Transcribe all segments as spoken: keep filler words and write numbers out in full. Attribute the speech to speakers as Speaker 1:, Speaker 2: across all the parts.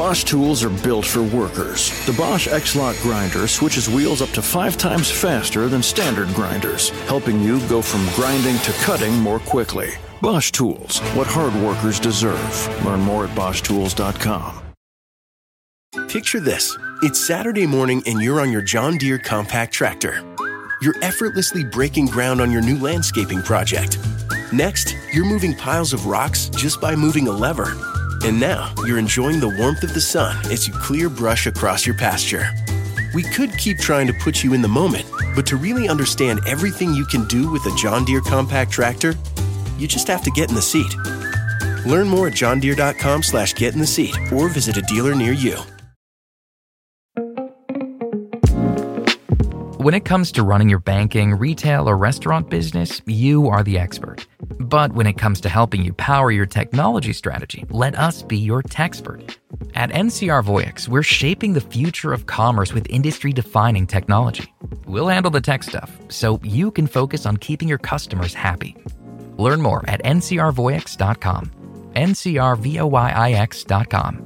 Speaker 1: Bosch tools are built for workers. The Bosch X-Lock grinder switches wheels up to five times faster than standard grinders, helping you go from grinding to cutting more quickly. Bosch Tools, what hard workers deserve. Learn more at bosch tools dot com.
Speaker 2: Picture this. It's Saturday morning and you're on your John Deere compact tractor. You're effortlessly breaking ground on your new landscaping project. Next, you're moving piles of rocks just by moving a lever. And now, you're enjoying the warmth of the sun as you clear brush across your pasture. We could keep trying to put you in the moment, but to really understand everything you can do with a John Deere compact tractor, you just have to get in the seat. Learn more at john deere dot com slash get in the seat or visit a dealer near you.
Speaker 3: When it comes to running your banking, retail, or restaurant business, you are the expert. But when it comes to helping you power your technology strategy, let us be your techspert. At N C R Voyix, we're shaping the future of commerce with industry-defining technology. We'll handle the tech stuff, so you can focus on keeping your customers happy. Learn more at N C R voyix dot com. N C R voyix dot com.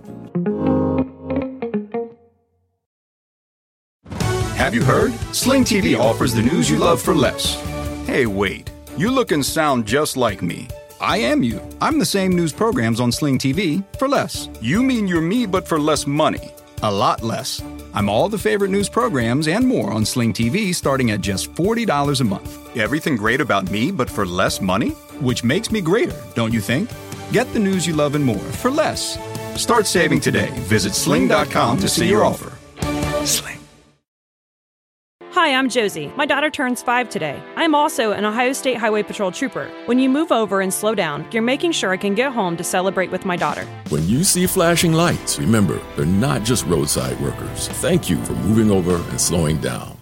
Speaker 4: Have you heard? Sling T V offers the news you love for less. Hey, wait. You look and sound just like me. I am you. I'm the same news programs on Sling T V for less. You mean you're me, but for less money. A lot less. I'm all the favorite news programs and more on Sling T V starting at just forty dollars a month. Everything great about me, but for less money? Which makes me greater, don't you think? Get the news you love and more for less. Start saving today. Visit sling dot com to see your offer. Sling.
Speaker 5: Hi, I'm Josie. My daughter turns five today. I'm also an Ohio State Highway Patrol trooper. When you move over and slow down, you're making sure I can get home to celebrate with my daughter.
Speaker 6: When you see flashing lights, remember, they're not just roadside workers. Thank you for moving over and slowing down.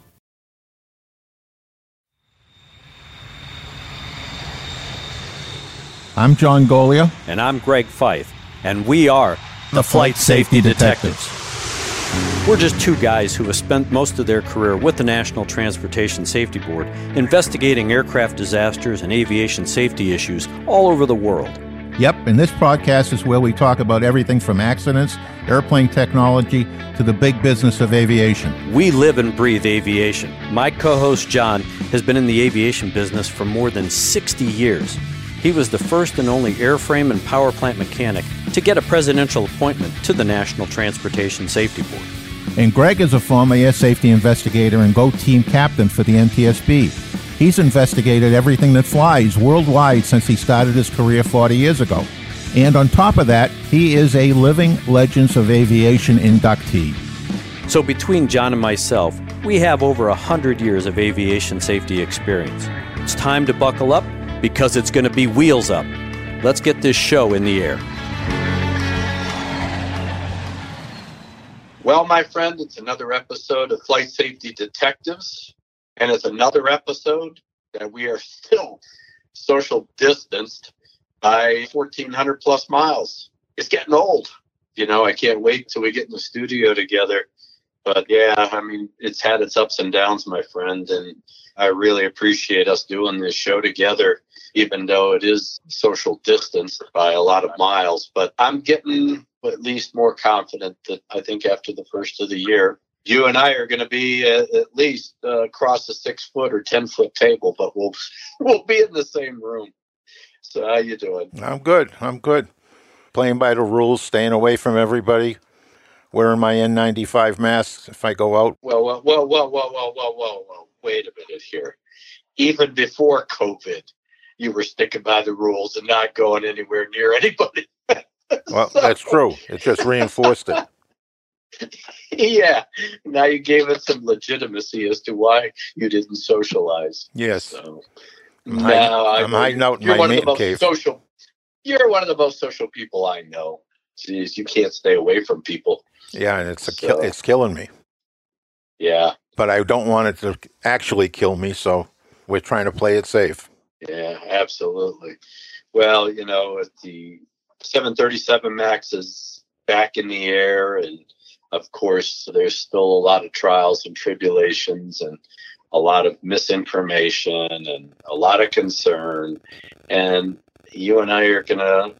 Speaker 7: I'm John Golia.
Speaker 8: And I'm Greg Fife. And we are
Speaker 7: the, the Flight Safety, Safety Detectives. Detectives.
Speaker 8: We're just two guys who have spent most of their career with the National Transportation Safety Board investigating aircraft disasters and aviation safety issues all over the world.
Speaker 7: Yep, and this podcast is where we talk about everything from accidents, airplane technology, to the big business of aviation.
Speaker 8: We live and breathe aviation. My co-host John has been in the aviation business for more than sixty years. He was the first and only airframe and power plant mechanic to get a presidential appointment to the National Transportation Safety Board.
Speaker 7: And Greg is a former air safety investigator and GO team captain for the N T S B. He's investigated everything that flies worldwide since he started his career forty years ago. And on top of that, he is a Living Legends of Aviation inductee.
Speaker 8: So between John and myself, we have over one hundred years of aviation safety experience. It's time to buckle up, because it's going to be wheels up. Let's get this show in the air.
Speaker 9: Well, my friend, it's another episode of Flight Safety Detectives, and it's another episode that we are still social distanced by fourteen hundred plus miles. It's getting old. You know, I can't wait till we get in the studio together. But yeah, I mean, it's had its ups and downs, my friend, and I really appreciate us doing this show together, even though it is social distance by a lot of miles. But I'm getting at least more confident that I think after the first of the year, you and I are going to be at, at least uh, across a six foot or ten foot table, but we'll we'll be in the same room. So how you doing?
Speaker 7: I'm good. I'm good. Playing by the rules, staying away from everybody, wearing my N ninety-five mask if I go out.
Speaker 9: Well, well, well, well, well, well, well, well, well. Wait a minute here. Even before COVID, you were sticking by the rules and not going anywhere near anybody.
Speaker 7: Well, so, that's true. It just reinforced it.
Speaker 9: Yeah. Now you gave it some legitimacy as to why you didn't socialize.
Speaker 7: Yes.
Speaker 9: So,
Speaker 7: I'm hiding,
Speaker 9: now I
Speaker 7: I'm hiding out in
Speaker 9: you're
Speaker 7: my
Speaker 9: one of the
Speaker 7: man
Speaker 9: most
Speaker 7: cave.
Speaker 9: Social, you're one of the most social people I know. Jeez, you can't stay away from people.
Speaker 7: Yeah, and it's a
Speaker 9: so,
Speaker 7: kill, it's killing me.
Speaker 9: Yeah.
Speaker 7: But I don't want it to actually kill me, so we're trying to play it safe.
Speaker 9: Yeah, absolutely. Well, you know, the seven thirty-seven MAX is back in the air, and of course, there's still a lot of trials and tribulations and a lot of misinformation and a lot of concern. And you and I are going to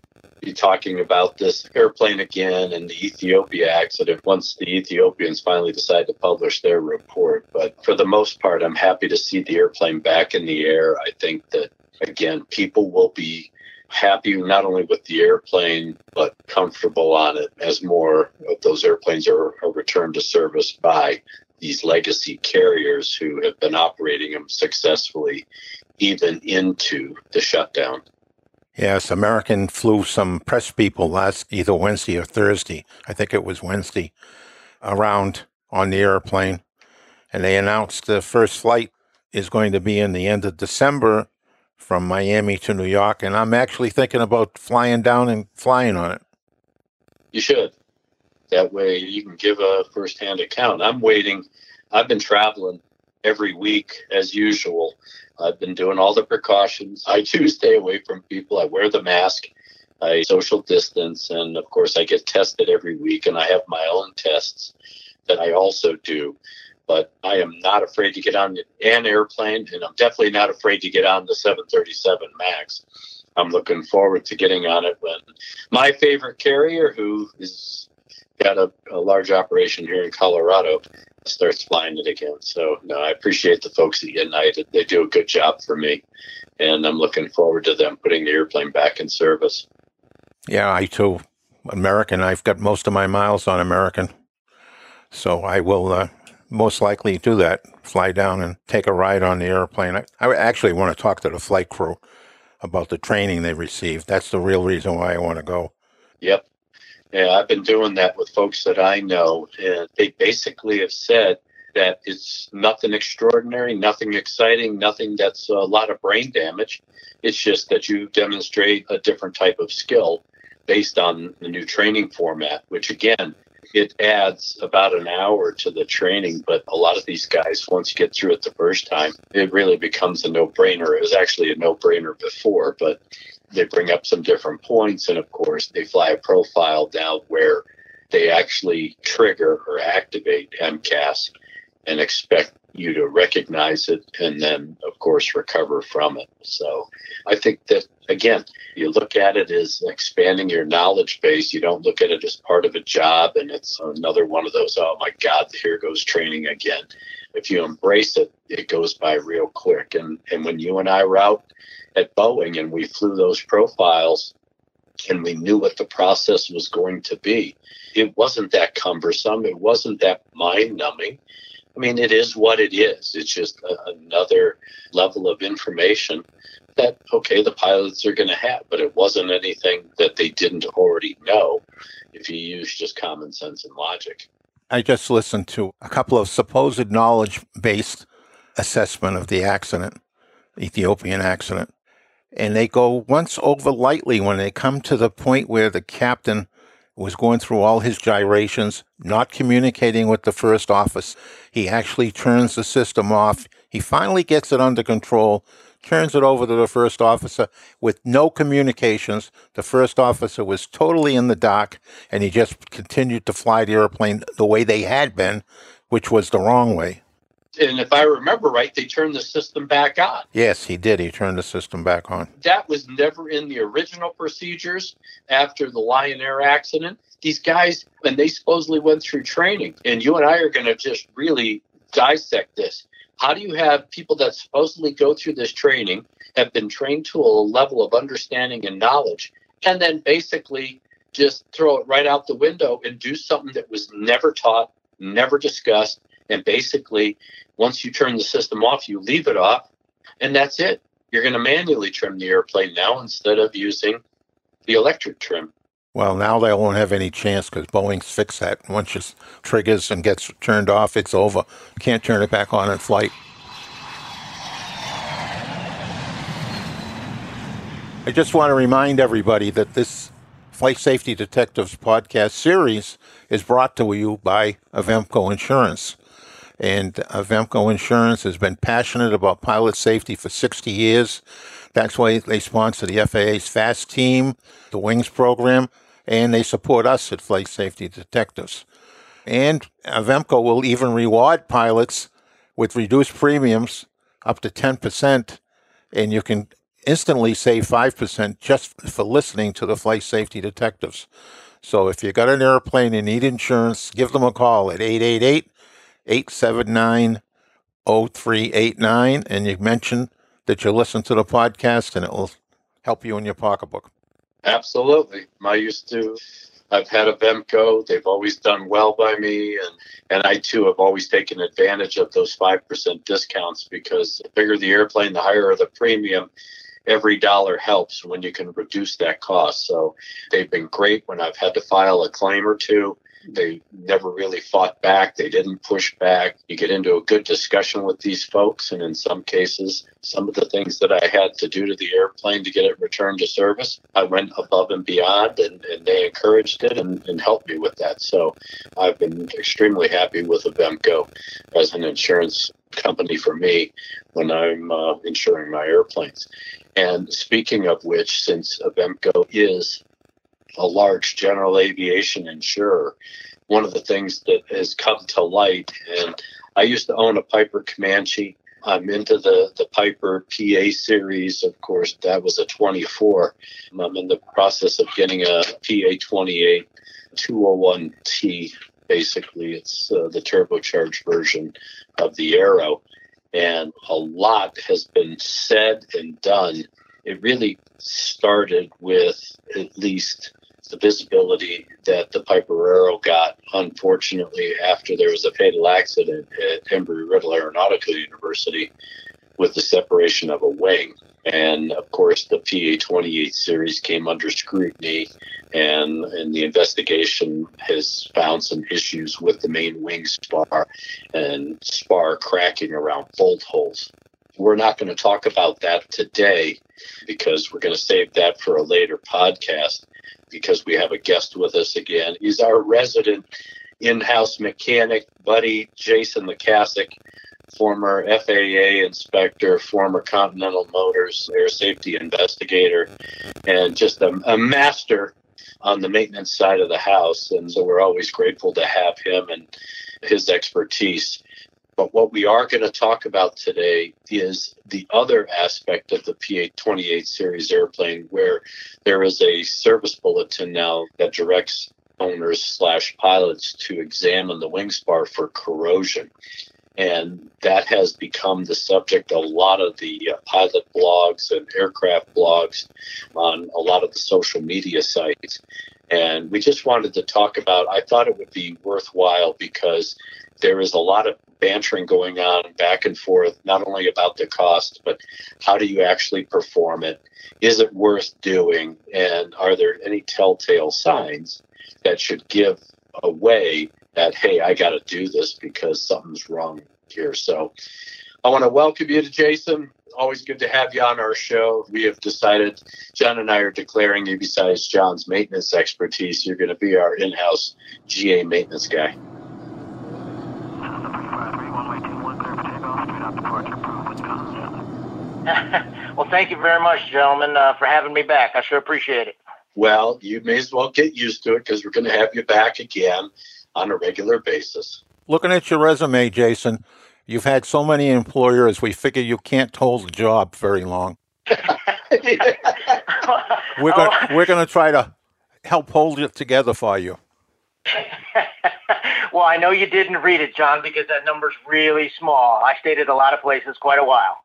Speaker 9: be talking about this airplane again and the Ethiopia accident once the Ethiopians finally decide to publish their report. But for the most part, I'm happy to see the airplane back in the air. I think that, again, people will be happy not only with the airplane, but comfortable on it as more of those airplanes are, are returned to service by these legacy carriers who have been operating them successfully even into the shutdown.
Speaker 7: Yes, American flew some press people last either Wednesday or Thursday. I think it was Wednesday, around on the airplane. And they announced the first flight is going to be in the end of December from Miami to New York. And I'm actually thinking about flying down and flying on it.
Speaker 9: You should. That way you can give a firsthand account. I'm waiting. I've been traveling every week as usual. I've been doing all the precautions. I do stay away from people. I wear the mask. I social distance. And, of course, I get tested every week, and I have my own tests that I also do. But I am not afraid to get on an airplane, and I'm definitely not afraid to get on the seven thirty-seven MAX. I'm looking forward to getting on it when my favorite carrier, who has got a, a large operation here in Colorado, starts flying it again. So, no, I appreciate the folks at United. They do a good job for me, and I'm looking forward to them putting the airplane back in service.
Speaker 7: Yeah, I too. American. I've got most of my miles on American. So I will uh, most likely do that, fly down and take a ride on the airplane. I, I actually want to talk to the flight crew about the training they received. That's the real reason why I want to go.
Speaker 9: Yep. Yeah, I've been doing that with folks that I know, and they basically have said that it's nothing extraordinary, nothing exciting, nothing that's a lot of brain damage. It's just that you demonstrate a different type of skill based on the new training format, which, again, it adds about an hour to the training. But a lot of these guys, once you get through it the first time, it really becomes a no-brainer. It was actually a no-brainer before, but they bring up some different points. And, of course, they fly a profile now where they actually trigger or activate M C A S and expect you to recognize it and then, of course, recover from it. So I think that, again, you look at it as expanding your knowledge base. You don't look at it as part of a job and it's another one of those, oh, my God, here goes training again. If you embrace it, it goes by real quick. And, and when you and I were out at Boeing and we flew those profiles and we knew what the process was going to be, it wasn't that cumbersome. It wasn't that mind-numbing. I mean, it is what it is. It's just a, another level of information that, okay, the pilots are going to have, but it wasn't anything that they didn't already know if you use just common sense and logic.
Speaker 7: I just listened to a couple of supposed knowledge-based assessment of the accident, Ethiopian accident, and they go once over lightly when they come to the point where the captain was going through all his gyrations, not communicating with the first officer. He actually turns the system off. He finally gets it under control, turns it over to the first officer with no communications. The first officer was totally in the dark, and he just continued to fly the airplane the way they had been, which was the wrong way.
Speaker 9: And if I remember right, they turned the system back on.
Speaker 7: Yes, he did. He turned the system back on.
Speaker 9: That was never in the original procedures after the Lion Air accident. These guys, and they supposedly went through training, and you and I are going to just really dissect this. How do you have people that supposedly go through this training, have been trained to a level of understanding and knowledge, and then basically just throw it right out the window and do something that was never taught, never discussed, and basically once you turn the system off, you leave it off, and that's it. You're going to manually trim the airplane now instead of using the electric trim.
Speaker 7: Well, now they won't have any chance because Boeing's fixed that. Once it triggers and gets turned off, it's over. You can't turn it back on in flight. I just want to remind everybody that this Flight Safety Detectives podcast series is brought to you by Avemco Insurance. And Avemco Insurance has been passionate about pilot safety for sixty years. That's why they sponsor the F A A's FAST team, the WINGS program, and they support us at Flight Safety Detectives. And Avemco will even reward pilots with reduced premiums up to ten percent, and you can instantly save five percent just for listening to the Flight Safety Detectives. So if you got an airplane and need insurance, give them a call at eight eight eight, eight seven nine, zero three eight nine, and you mention that you listen to the podcast, and it will help you in your pocketbook.
Speaker 9: Absolutely. I used to, I've had a Vemco. They've always done well by me. And, and I, too, have always taken advantage of those five percent discounts, because the bigger the airplane, the higher the premium. Every dollar helps when you can reduce that cost. So they've been great when I've had to file a claim or two. They never really fought back. They didn't push back. You get into a good discussion with these folks. And in some cases, some of the things that I had to do to the airplane to get it returned to service, I went above and beyond, and, and they encouraged it and, and helped me with that. So I've been extremely happy with Avemco as an insurance company for me when I'm uh, insuring my airplanes. And speaking of which, since Avemco is a large general aviation insurer, one of the things that has come to light, and I used to own a Piper Comanche. I'm into the, the Piper P A series. Of course, that was a twenty-four. I'm in the process of getting a P A twenty-eight two oh one T. Basically, it's uh, the turbocharged version of the Aero. And a lot has been said and done. It really started with at least the visibility that the Piper Aero got, unfortunately, after there was a fatal accident at Embry-Riddle Aeronautical University with the separation of a wing. And, of course, the P A twenty-eight series came under scrutiny, and, and the investigation has found some issues with the main wing spar and spar cracking around bolt holes. We're not going to talk about that today, because we're going to save that for a later podcast, because we have a guest with us again. He's our resident in-house mechanic, buddy, Jason Lukasik, former F A A inspector, former Continental Motors air safety investigator, and just a, a master on the maintenance side of the house. And so we're always grateful to have him and his expertise. But what we are going to talk about today is the other aspect of the P A twenty-eight series airplane, where there is a service bulletin now that directs owners slash pilots to examine the wing spar for corrosion. And that has become the subject of a lot of the uh, pilot blogs and aircraft blogs on a lot of the social media sites. And we just wanted to talk about, I thought it would be worthwhile, because there is a lot of bantering going on back and forth, not only about the cost, but how do you actually perform it? Is it worth doing? And are there any telltale signs that should give away that, hey, I got to do this because something's wrong here? So I want to welcome you to Jason. Always good to have you on our show. We have decided, John and I are declaring you, besides John's maintenance expertise, you're going to be our in-house G A maintenance guy.
Speaker 10: Well, thank you very much, gentlemen, uh, for having me back. I sure appreciate it.
Speaker 9: Well, you may as well get used to it, because we're going to have you back again on a regular basis.
Speaker 7: Looking at your resume, Jason, you've had so many employers, we figure you can't hold a job very long. We're going we're going to try to help hold it together for you.
Speaker 10: Well, I know you didn't read it, John, because that number's really small. I stayed at a lot of places quite a while.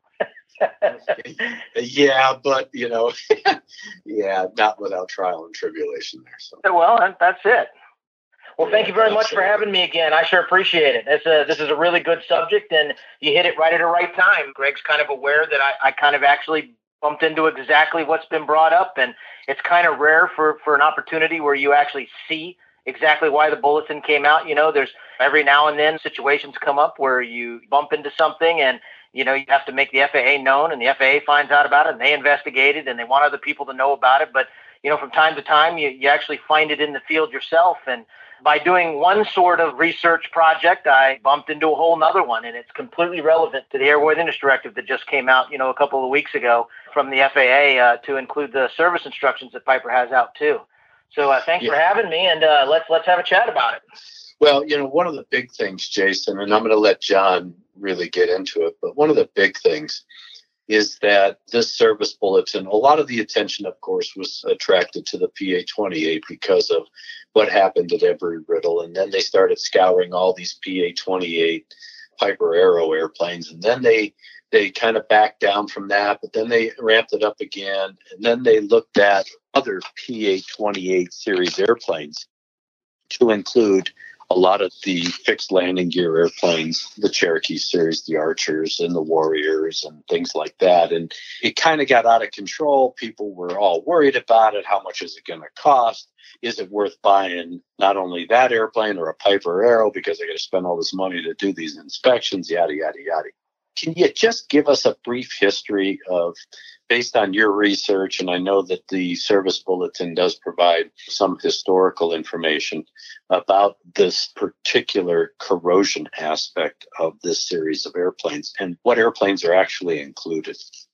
Speaker 9: Yeah, but, you know, yeah, not without trial and tribulation there. So.
Speaker 10: Well, that's it. Well, thank you very much for having me again. I sure appreciate it. It's a, this is a really good subject, and you hit it right at the right time. Greg's kind of aware that I, I kind of actually bumped into exactly what's been brought up, and it's kind of rare for, for an opportunity where you actually see exactly why the bulletin came out. You know, there's every now and then situations come up where you bump into something, and you know, you have to make the F A A known, and the F A A finds out about it, and they investigate it, and they want other people to know about it. But, you know, from time to time, you, you actually find it in the field yourself. And by doing one sort of research project, I bumped into a whole nother one, and it's completely relevant to the Airworthiness Directive that just came out, you know, a couple of weeks ago from the F A A uh, to include the service instructions that Piper has out, too. So uh, thanks yeah. for having me, and uh, let's let's have a chat about it.
Speaker 9: Well, you know, one of the big things, Jason, and I'm going to let John really get into it, but one of the big things is that this service bulletin, a lot of the attention, of course, was attracted to the P A twenty-eight because of what happened at Embry-Riddle. And then they started scouring all these P A twenty-eight Piper Arrow airplanes. And then they they kind of backed down from that, but then they ramped it up again. And then they looked at other P A twenty-eight series airplanes to include a lot of the fixed landing gear airplanes, the Cherokee series, the Archers and the Warriors and things like that. And it kind of got out of control. People were all worried about it. How much is it going to cost? Is it worth buying not only that airplane or a Piper Arrow because they're going to spend all this money to do these inspections, yada, yada, yada. Can you just give us a brief history of, based on your research, and I know that the service bulletin does provide some historical information about this particular corrosion aspect of this series of airplanes and what airplanes are actually included?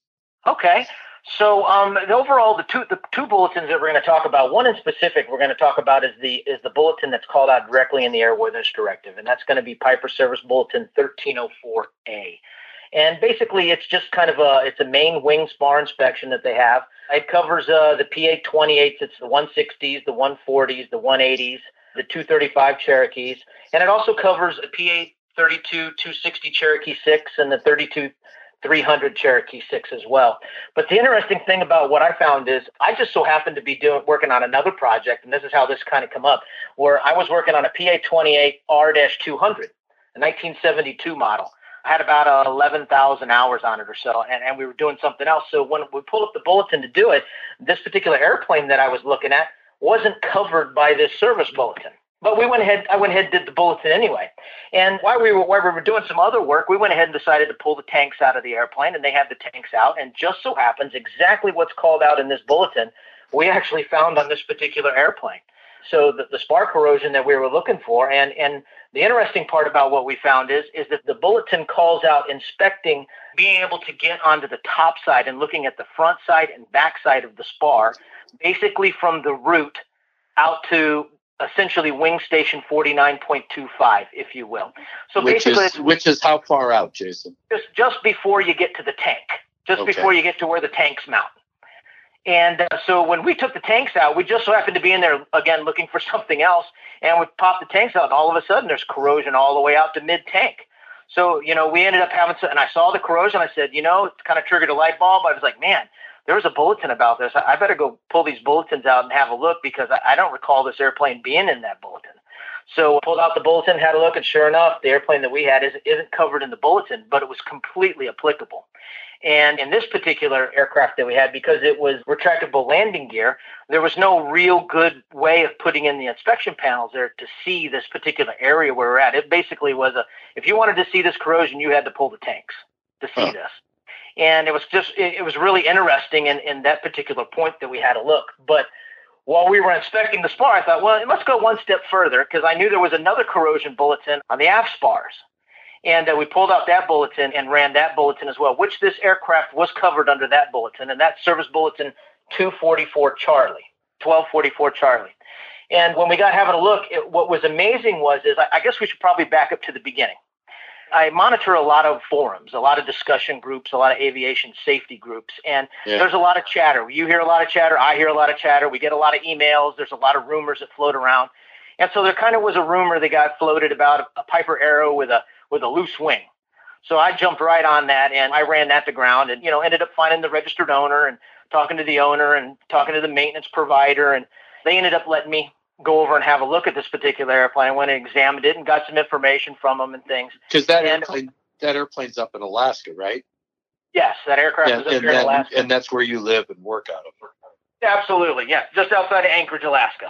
Speaker 10: Okay. So um, the overall, the two the two bulletins that we're going to talk about, one in specific we're going to talk about is the is the bulletin that's called out directly in the Airworthiness Directive, and that's going to be Piper Service Bulletin thirteen oh four A. And basically, it's just kind of a it's a main wing spar inspection that they have. It covers uh, the P A twenty-eights, it's the one sixties, the one forties, the one eighties, the two thirty-five Cherokees, and it also covers the P A thirty-two two sixty Cherokee six and the thirty-two three hundred Cherokee six as well. But the interesting thing about what I found is I just so happened to be doing working on another project, and this is how this kind of come up, where I was working on a P A twenty-eight R two hundred, a nineteen seventy-two model. I had about uh, eleven thousand hours on it or so, and, and we were doing something else. So when we pulled up the bulletin to do it, this particular airplane that I was looking at wasn't covered by this service bulletin. But we went ahead, I went ahead and did the bulletin anyway. And while we were while we were doing some other work, we went ahead and decided to pull the tanks out of the airplane, and they had the tanks out. And just so happens, exactly what's called out in this bulletin, we actually found on this particular airplane. So the, the spar corrosion that we were looking for, and, and the interesting part about what we found is, is that the bulletin calls out inspecting, being able to get onto the top side and looking at the front side and back side of the spar, basically from the root out to essentially wing station forty-nine point two five, if you will. So
Speaker 9: which
Speaker 10: basically,
Speaker 9: is, which is how far out, Jason?
Speaker 10: Just just before you get to the tank, just
Speaker 9: Okay.
Speaker 10: before you get to where the tanks mount. And uh, so when we took the tanks out, we just so happened to be in there again looking for something else, and we popped the tanks out, and all of a sudden there's corrosion all the way out to mid-tank. So, you know, we ended up having some, and I saw the corrosion. I said, you know, it kind of triggered a light bulb. I was like, man, there was a bulletin about this. I, I better go pull these bulletins out and have a look because I, I don't recall this airplane being in that bulletin. So I pulled out the bulletin, had a look, and sure enough, the airplane that we had isn't, isn't covered in the bulletin, but it was completely applicable. And in this particular aircraft that we had, because it was retractable landing gear, there was no real good way of putting in the inspection panels there to see this particular area where we're at. It basically was a, if you wanted to see this corrosion, you had to pull the tanks to see
Speaker 9: Huh.
Speaker 10: this. And it was just, it, it was really interesting in, in that particular point that we had a look. But while we were inspecting the spar, I thought, well, let's go one step further because I knew there was another corrosion bulletin on the aft spars. And uh, we pulled out that bulletin and ran that bulletin as well, which this aircraft was covered under that bulletin, and that's Service Bulletin two forty-four Charlie, twelve forty-four Charlie. And when we got having a look, it, what was amazing was, is I, I guess we should probably back up to the beginning. I monitor a lot of forums, a lot of discussion groups, a lot of aviation safety groups, and
Speaker 9: Yeah.
Speaker 10: there's a lot of chatter. You hear a lot of chatter, I hear a lot of chatter, we get a lot of emails, there's a lot of rumors that float around. And so there kind of was a rumor that got floated about a, a Piper Arrow with a with a loose wing. So I jumped right on that and I ran that to ground and, you know, ended up finding the registered owner and talking to the owner and talking to the maintenance provider. And they ended up letting me go over and have a look at this particular airplane. I went and examined it and got some information from them and things.
Speaker 9: Because that
Speaker 10: And-
Speaker 9: airplane, that airplane's up in Alaska, right?
Speaker 10: Yes, that aircraft
Speaker 9: Yeah,
Speaker 10: was up
Speaker 9: and,
Speaker 10: here in
Speaker 9: that-
Speaker 10: Alaska.
Speaker 9: and that's where you live and work out of.
Speaker 10: Absolutely, yeah, just outside of Anchorage, Alaska.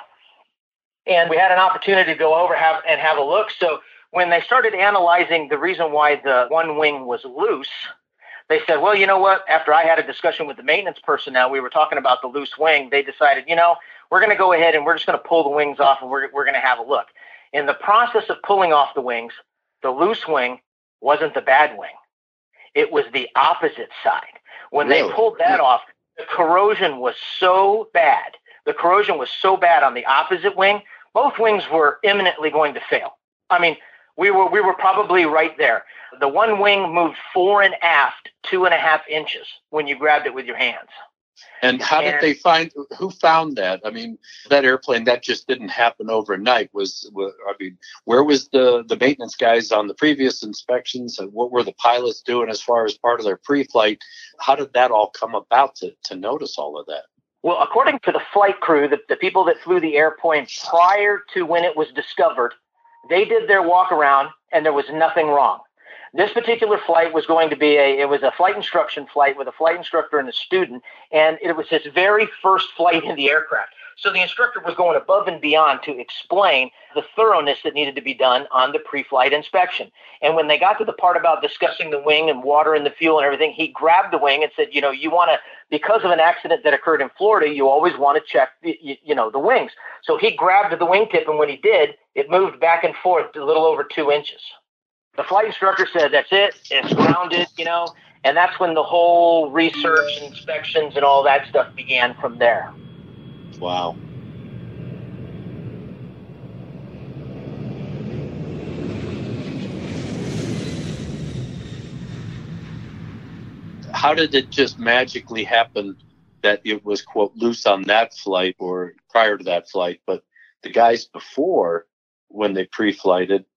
Speaker 10: And we had an opportunity to go over have, and have a look. So when they started analyzing the reason why the one wing was loose, they said, well, you know what? After I had a discussion with the maintenance personnel, we were talking about the loose wing. They decided, you know, we're going to go ahead and we're just going to pull the wings off and we're, we're going to have a look. In the process of pulling off the wings, the loose wing wasn't the bad wing. It was the opposite side. When
Speaker 9: Really?
Speaker 10: they pulled that off, the corrosion was so bad. The corrosion was so bad on the opposite wing, both wings were imminently going to fail. I mean, We were we were probably right there. The one wing moved fore and aft two and a half inches when you grabbed it with your hands.
Speaker 9: And how
Speaker 10: and,
Speaker 9: did they find, who found that? I mean, that airplane, that just didn't happen overnight. Was, was I mean, where was the, the maintenance guys on the previous inspections? And what were the pilots doing as far as part of their pre-flight? How did that all come about to, to notice all of that?
Speaker 10: Well, according to the flight crew, the, the people that flew the airplane prior to when it was discovered, they did their walk around and there was nothing wrong. This particular flight was going to be a, it was a flight instruction flight with a flight instructor and a student, and it was his very first flight in the aircraft. So the instructor was going above and beyond to explain the thoroughness that needed to be done on the pre-flight inspection. And when they got to the part about discussing the wing and water and the fuel and everything, he grabbed the wing and said, you know, you want to, because of an accident that occurred in Florida, you always want to check, the, you, you know, the wings. So he grabbed the wingtip, and when he did, it moved back and forth a little over two inches. The flight instructor said, that's it, it's grounded, you know, and that's when the whole research, inspections, and all that stuff began from there.
Speaker 9: Wow. How did it just magically happen that it was, quote, loose on that flight or prior to that flight, but the guys before, when they pre-flighted,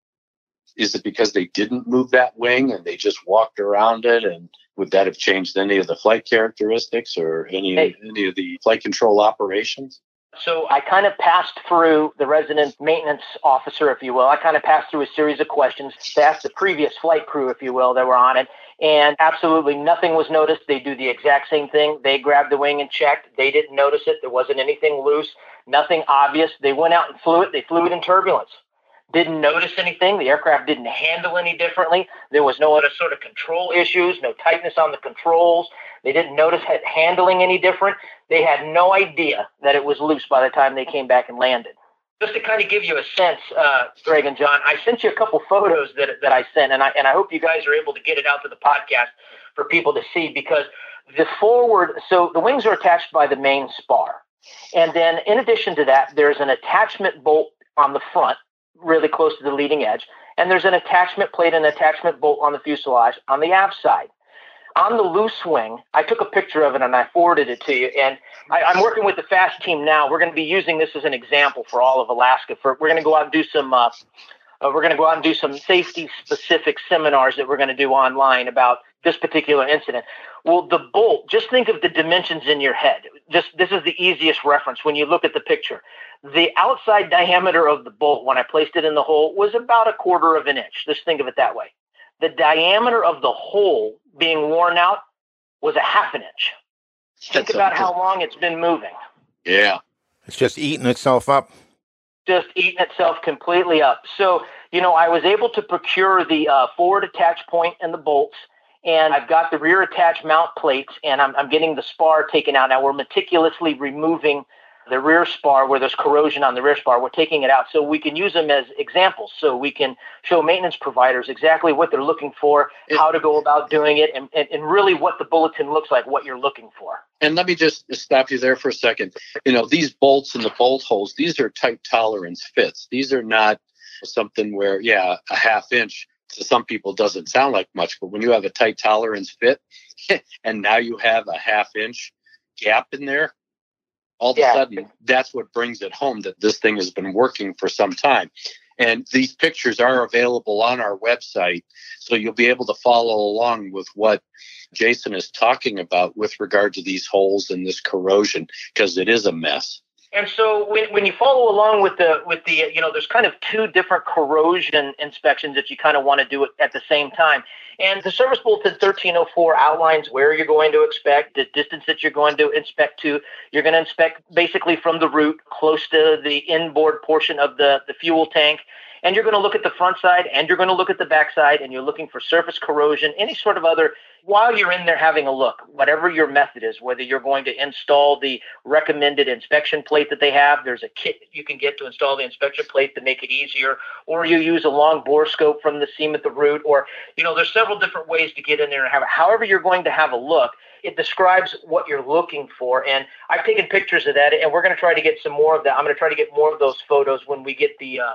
Speaker 9: is it because they didn't move that wing and they just walked around it? And would that have changed any of the flight characteristics or any, hey. any of the flight control operations?
Speaker 10: So I kind of passed through the resident maintenance officer, if you will. I kind of passed through a series of questions to ask the previous flight crew, if you will, that were on it. And absolutely nothing was noticed. They do the exact same thing. They grabbed the wing and checked. They didn't notice it. There wasn't anything loose, nothing obvious. They went out and flew it. They flew it in turbulence. Didn't notice anything. The aircraft didn't handle any differently. There was no other sort of control issues, no tightness on the controls. They didn't notice it handling any different. They had no idea that it was loose by the time they came back and landed. Just to kind of give you a sense, uh, Greg and John, I sent you a couple photos that that I sent, and I and I hope you guys are able to get it out to the podcast for people to see, because the forward, so the wings are attached by the main spar. And then in addition to that, there's an attachment bolt on the front, really close to the leading edge, and there's an attachment plate and attachment bolt on the fuselage on the aft side. On the loose wing, I took a picture of it and I forwarded it to you. And I, I'm working with the FAST team now. We're going to be using this as an example for all of Alaska. For we're going to go out and do some. Uh, uh, we're going to go out and do some safety-specific seminars that we're going to do online about this particular incident. Well, the bolt. Just think of the dimensions in your head. Just this is the easiest reference when you look at the picture. The outside diameter of the bolt, when I placed it in the hole, was about a quarter of an inch. Just think of it that way. The diameter of the hole being worn out was a half an inch. Think That's about how long it's been moving.
Speaker 9: Yeah.
Speaker 7: It's just eating itself up.
Speaker 10: Just eating itself completely up. So, you know, I was able to procure the uh, forward attach point and the bolts, and I've got the rear attach mount plates, and I'm, I'm getting the spar taken out. Now, we're meticulously removing the rear spar where there's corrosion on the rear spar. We're taking it out so we can use them as examples, so we can show maintenance providers exactly what they're looking for, how to go about doing it, and, and, and really what the bulletin looks like, what you're looking for.
Speaker 9: And let me just stop you there for a second. You know, these bolts and the bolt holes, these are tight tolerance fits. These are not something where, yeah, a half inch to some people doesn't sound like much, but when you have a tight tolerance fit and now you have a half inch gap in there, all of yeah. a sudden, that's what brings it home that this thing has been working for some time. And these pictures are available on our website, so you'll be able to follow along with what Jason is talking about with regard to these holes and this corrosion, because it is a mess.
Speaker 10: And so when, when you follow along with the, with the, you know, there's kind of two different corrosion inspections that you kind of want to do it at the same time. And the Service Bulletin thirteen oh four outlines where you're going to inspect, the distance that you're going to inspect to. You're going to inspect basically from the root close to the inboard portion of the, the fuel tank. And you're going to look at the front side and you're going to look at the back side, and you're looking for surface corrosion, any sort of other, while you're in there having a look, whatever your method is, whether you're going to install the recommended inspection plate that they have, there's a kit that you can get to install the inspection plate to make it easier, or you use a long bore scope from the seam at the root, or, you know, there's several different ways to get in there and have it. However you're going to have a look, it describes what you're looking for. And I've taken pictures of that, and we're going to try to get some more of that. I'm going to try to get more of those photos when we get the, uh,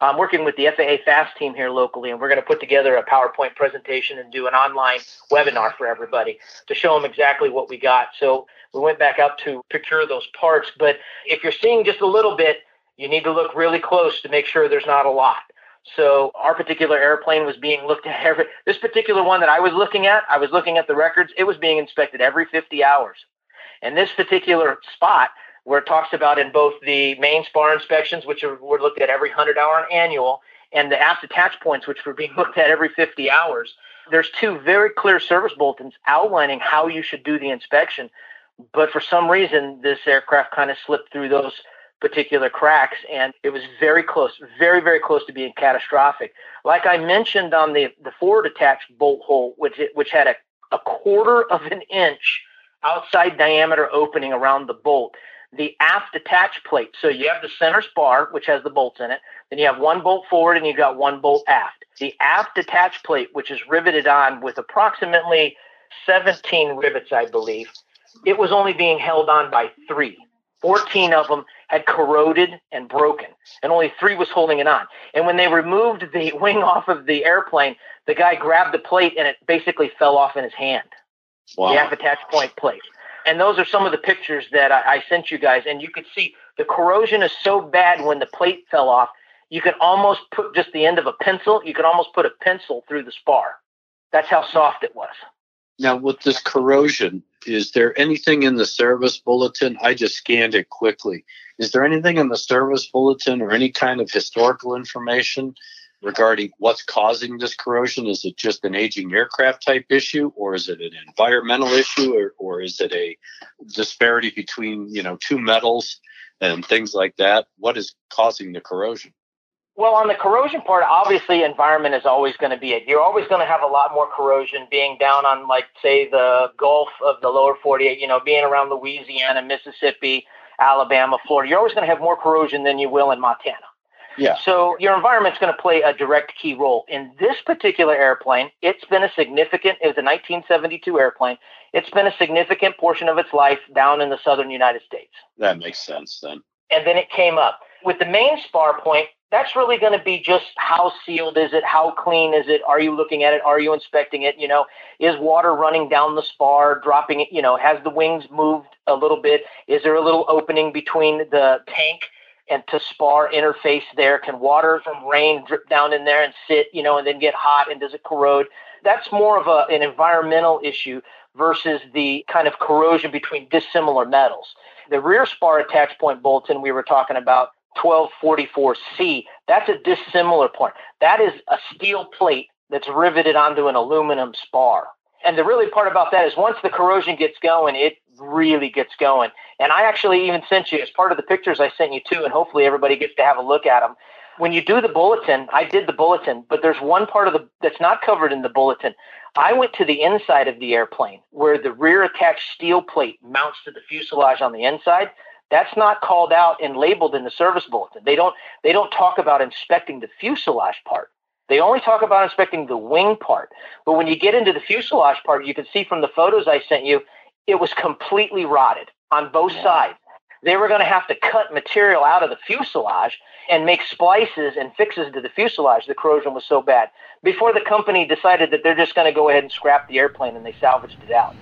Speaker 10: I'm working with the F A A FAST team here locally, and we're going to put together a PowerPoint presentation and do an online webinar for everybody to show them exactly what we got. So we went back out to procure those parts. But if you're seeing just a little bit, you need to look really close to make sure there's not a lot. So our particular airplane was being looked at every, this particular one that I was looking at, I was looking at the records, it was being inspected every fifty hours. And this particular spot, where it talks about in both the main spar inspections, which are, were looked at every one hundred hour and annual, and the aft attach points, which were being looked at every fifty hours, there's two very clear service bulletins outlining how you should do the inspection. But for some reason, this aircraft kind of slipped through those particular cracks, and it was very close, very, very close to being catastrophic. Like I mentioned on the, the forward attached bolt hole, which it, which had a, a quarter of an inch outside diameter opening around the bolt. The aft attach plate, so you have the center spar, which has the bolts in it, then you have one bolt forward and you've got one bolt aft. The aft attach plate, which is riveted on with approximately seventeen rivets, I believe, it was only being held on by three. fourteen of them had corroded and broken, and only three was holding it on. And when they removed the wing off of the airplane, the guy grabbed the plate and it basically fell off in his hand. Wow. The aft attach point plate. And those are some of the pictures that I, I sent you guys, and you could see the corrosion is so bad when the plate fell off, you could almost put just the end of a pencil, you could almost put a pencil through the spar. That's how soft it was.
Speaker 9: Now, with this corrosion, is there anything in the service bulletin? I just scanned it quickly. Is there anything in the service bulletin or any kind of historical information regarding what's causing this corrosion? Is it just an aging aircraft type issue, or is it an environmental issue, or, or is it a disparity between, you know, two metals and things like that? What is causing the corrosion?
Speaker 10: Well, on the corrosion part, obviously environment is always going to be it. You're always going to have a lot more corrosion being down on, like, say, the Gulf of the lower forty-eight, you know, being around Louisiana, Mississippi, Alabama, Florida. You're always going to have more corrosion than you will in Montana. Yeah. So your environment's going to play a direct key role. In this particular airplane, it's been a significant, it was a nineteen seventy-two airplane. It's been a significant portion of its life down in the southern United States.
Speaker 9: That makes sense then.
Speaker 10: And then it came up. With the main spar point, that's really going to be just how sealed is it? How clean is it? Are you looking at it? Are you inspecting it? You know, is water running down the spar, dropping it? You know, has the wings moved a little bit? Is there a little opening between the tank and to spar interface there? Can water from rain drip down in there and sit, you know, and then get hot, and does it corrode? That's more of a, an environmental issue versus the kind of corrosion between dissimilar metals. The rear spar attach point bulletin we were talking about, twelve forty-four C, that's a dissimilar point. That is a steel plate that's riveted onto an aluminum spar. And the really part about that is once the corrosion gets going, it really gets going. And I actually even sent you, as part of the pictures I sent you too, and hopefully everybody gets to have a look at them. When you do the bulletin, I did the bulletin, but there's one part of the that's not covered in the bulletin. I went to the inside of the airplane where the rear attached steel plate mounts to the fuselage on the inside. That's not called out and labeled in the service bulletin. They don't they don't talk about inspecting the fuselage part. They only talk about inspecting the wing part. But when you get into the fuselage part, you can see from the photos I sent you, it was completely rotted on both sides. They were going to have to cut material out of the fuselage and make splices and fixes to the fuselage. The corrosion was so bad. Before the company decided that they're just going to go ahead and scrap the airplane, and they salvaged it out.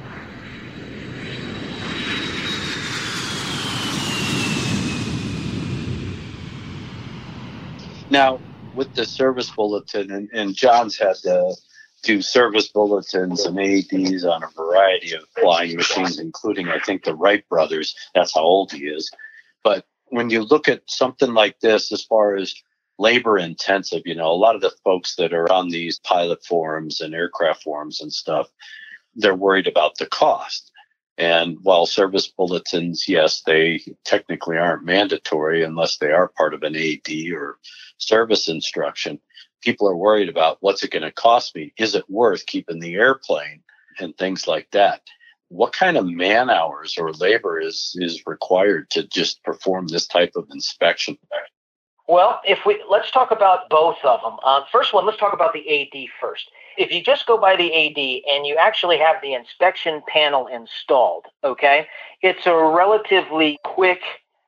Speaker 9: Now, with the service bulletin, and, and John's had to do service bulletins and A Ds on a variety of flying machines, including, I think, the Wright brothers. That's how old he is. But when you look at something like this, as far as labor intensive, you know, a lot of the folks that are on these pilot forums and aircraft forums and stuff, they're worried about the cost. And while service bulletins, yes, they technically aren't mandatory unless they are part of an A D or service instruction, people are worried about what's it going to cost me? Is it worth keeping the airplane and things like that? What kind of man hours or labor is, is required to just perform this type of inspection?
Speaker 10: Well, if we let's talk about both of them. Uh, first one, let's talk about the A D first. If you just go by the A D and you actually have the inspection panel installed, okay, it's a relatively quick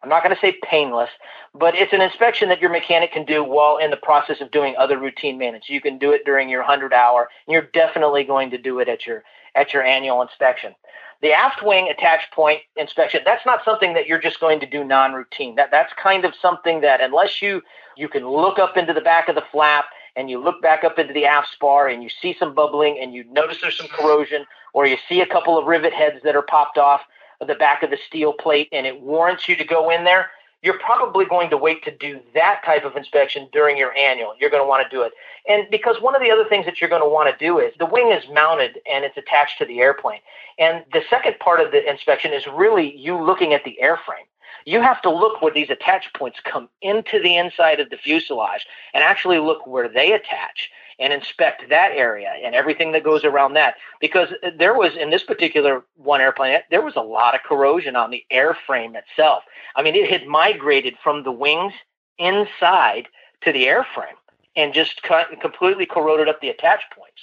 Speaker 10: I'm not going to say painless, but it's an inspection that your mechanic can do while in the process of doing other routine maintenance. You can do it during your hundred hour, and you're definitely going to do it at your at your annual inspection. The aft wing attach point inspection, that's not something that you're just going to do non-routine. That that's kind of something that unless you you can look up into the back of the flap and you look back up into the aft spar and you see some bubbling and you notice there's some corrosion, or you see a couple of rivet heads that are popped off of the back of the steel plate and it warrants you to go in there, you're probably going to wait to do that type of inspection during your annual. You're going to want to do it. And because one of the other things that you're going to want to do is the wing is mounted and it's attached to the airplane. And the second part of the inspection is really you looking at the airframe. You have to look where these attach points come into the inside of the fuselage and actually look where they attach and inspect that area and everything that goes around that. Because there was, in this particular one airplane, there was a lot of corrosion on the airframe itself. I mean, it had migrated from the wings inside to the airframe and just cut and completely corroded up the attach points.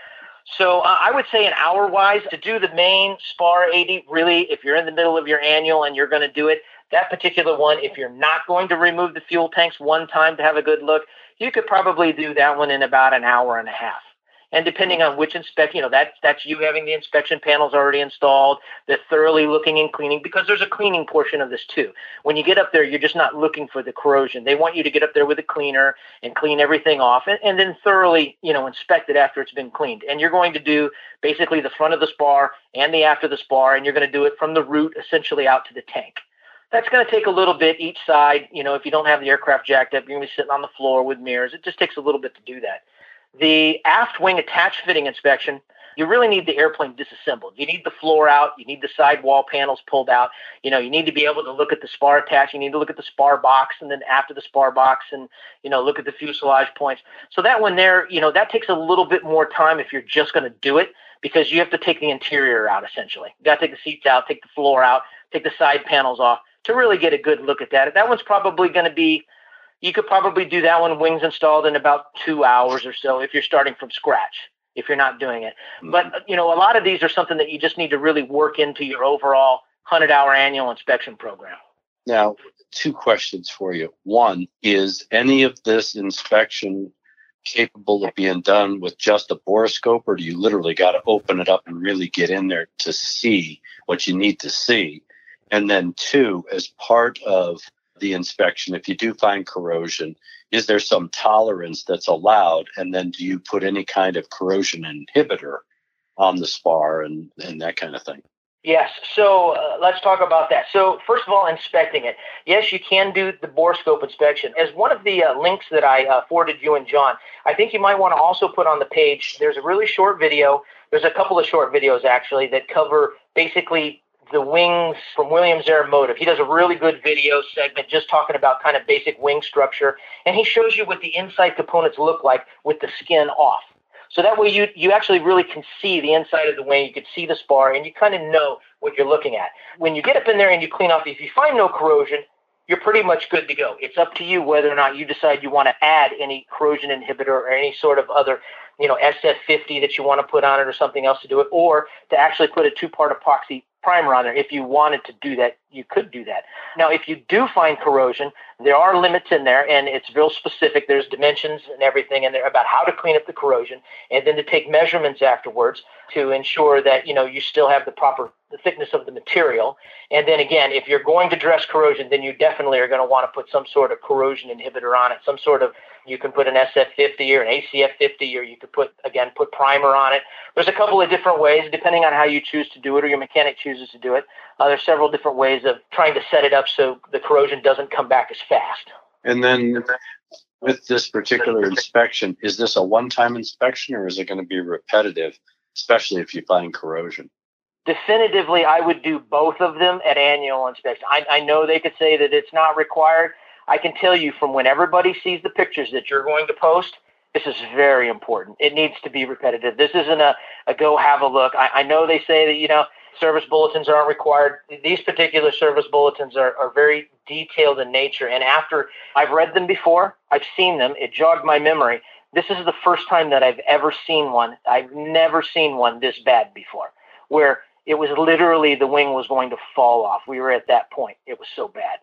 Speaker 10: So uh, I would say an hour-wise, to do the main SPAR eighty, really, if you're in the middle of your annual and you're going to do it, that particular one, if you're not going to remove the fuel tanks one time to have a good look, you could probably do that one in about an hour and a half. And depending on which inspection, you know, that's, that's you having the inspection panels already installed, the thoroughly looking and cleaning, because there's a cleaning portion of this too. When you get up there, you're just not looking for the corrosion. They want you to get up there with a cleaner and clean everything off and, and then thoroughly, you know, inspect it after it's been cleaned. And you're going to do basically the front of the spar and the after the spar, and you're going to do it from the root essentially out to the tank. That's going to take a little bit each side. You know, if you don't have the aircraft jacked up, you're going to be sitting on the floor with mirrors. It just takes a little bit to do that. The aft wing attach fitting inspection, you really need the airplane disassembled. You need the floor out. You need the sidewall panels pulled out. You know, you need to be able to look at the spar attach. You need to look at the spar box, and then after the spar box and, you know, look at the fuselage points. So that one there, you know, that takes a little bit more time if you're just going to do it, because you have to take the interior out essentially. You got to take the seats out, take the floor out, take the side panels off to really get a good look at that. That one's probably going to be, you could probably do that one, wings installed, in about two hours or so if you're starting from scratch, if you're not doing it. Mm-hmm. But, you know, a lot of these are something that you just need to really work into your overall hundred-hour annual inspection program.
Speaker 9: Now, two questions for you. One, is any of this inspection capable of being done with just a borescope, or do you literally got to open it up and really get in there to see what you need to see? And then two, as part of the inspection, if you do find corrosion, is there some tolerance that's allowed? And then do you put any kind of corrosion inhibitor on the spar and, and that kind of thing?
Speaker 10: Yes. So uh, let's talk about that. So first of all, inspecting it. Yes, you can do the borescope inspection. As one of the uh, links that I uh, forwarded you and John, I think you might want to also put on the page, there's a really short video. There's a couple of short videos actually that cover basically the wings from Williams Aeromotive. He does a really good video segment just talking about kind of basic wing structure, and he shows you what the inside components look like with the skin off. So that way you you actually really can see the inside of the wing, you can see the spar, and you kind of know what you're looking at. When you get up in there and you clean off, if you find no corrosion, you're pretty much good to go. It's up to you whether or not you decide you want to add any corrosion inhibitor or any sort of other, you know, S F fifty that you want to put on it or something else to do it, or to actually put a two-part epoxy primer on there. If you wanted to do that, you could do that. Now, if you do find corrosion, there are limits in there, and it's real specific. There's dimensions and everything in there about how to clean up the corrosion, and then to take measurements afterwards to ensure that, you know, you still have the proper the thickness of the material. And then again, if you're going to address corrosion, then you definitely are going to want to put some sort of corrosion inhibitor on it, some sort of, you can put an S F fifty or an A C F fifty, or you could put, again, put primer on it. There's a couple of different ways, depending on how you choose to do it or your mechanic chooses to do it. Uh, there's several different ways of trying to set it up so the corrosion doesn't come back as fast.
Speaker 9: And then with this particular inspection, is this a one-time inspection, or is it going to be repetitive, especially if you find corrosion?
Speaker 10: Definitively, I would do both of them at annual inspection. I, I know they could say that it's not required. I can tell you from when everybody sees the pictures that you're going to post, this is very important. It needs to be repetitive. This isn't a, a go have a look. I, I know they say that, you know, service bulletins aren't required. These particular service bulletins are, are very detailed in nature. And after I've read them before, I've seen them, it jogged my memory. This is the first time that I've ever seen one. I've never seen one this bad before, where it was literally the wing was going to fall off. We were at that point. It was so bad.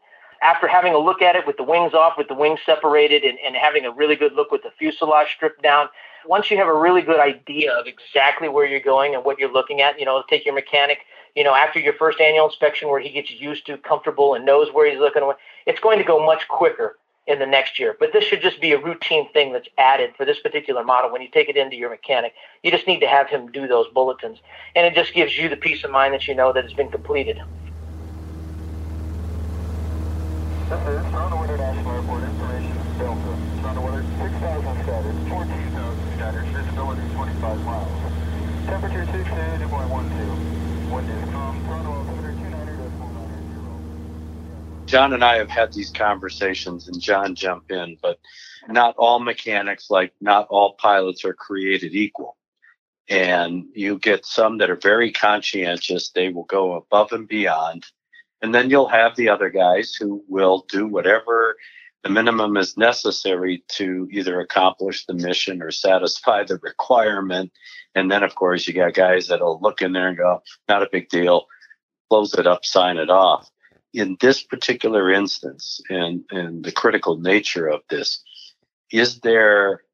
Speaker 10: after having a look at it with the wings off, with the wings separated, and, and having a really good look with the fuselage stripped down, once you have a really good idea of exactly where you're going and what you're looking at, you know, take your mechanic, you know, after your first annual inspection where he gets used to, comfortable, and knows where he's looking, it's going to go much quicker in the next year. But this should just be a routine thing that's added for this particular model. When you take it into your mechanic, you just need to have him do those bulletins. And it just gives you the peace of mind that you know that it's been completed.
Speaker 11: This is Toronto Weather National Airport information, Delta. Toronto Weather six thousand scattered, fourteen thousand scattered, visibility twenty-five miles. Temperature six two, dew point one two. Wind is calm, Toronto altimeter two ninety decimal nine zero.
Speaker 9: John and I have had these conversations, and John jump in, but not all mechanics, like not all pilots, are created equal. And you get some that are very conscientious. They will go above and beyond. And then you'll have the other guys who will do whatever the minimum is necessary to either accomplish the mission or satisfy the requirement. And then, of course, you got guys that'll look in there and go, not a big deal, close it up, sign it off. In this particular instance, and, and the critical nature of this, is there,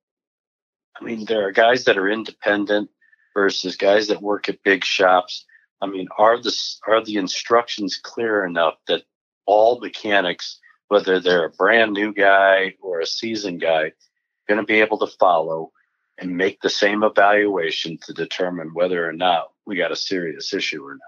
Speaker 9: I mean, there are guys that are independent versus guys that work at big shops. I mean, are the, are the instructions clear enough that all mechanics, whether they're a brand new guy or a seasoned guy, are going to be able to follow and make the same evaluation to determine whether or not we got a serious issue or not?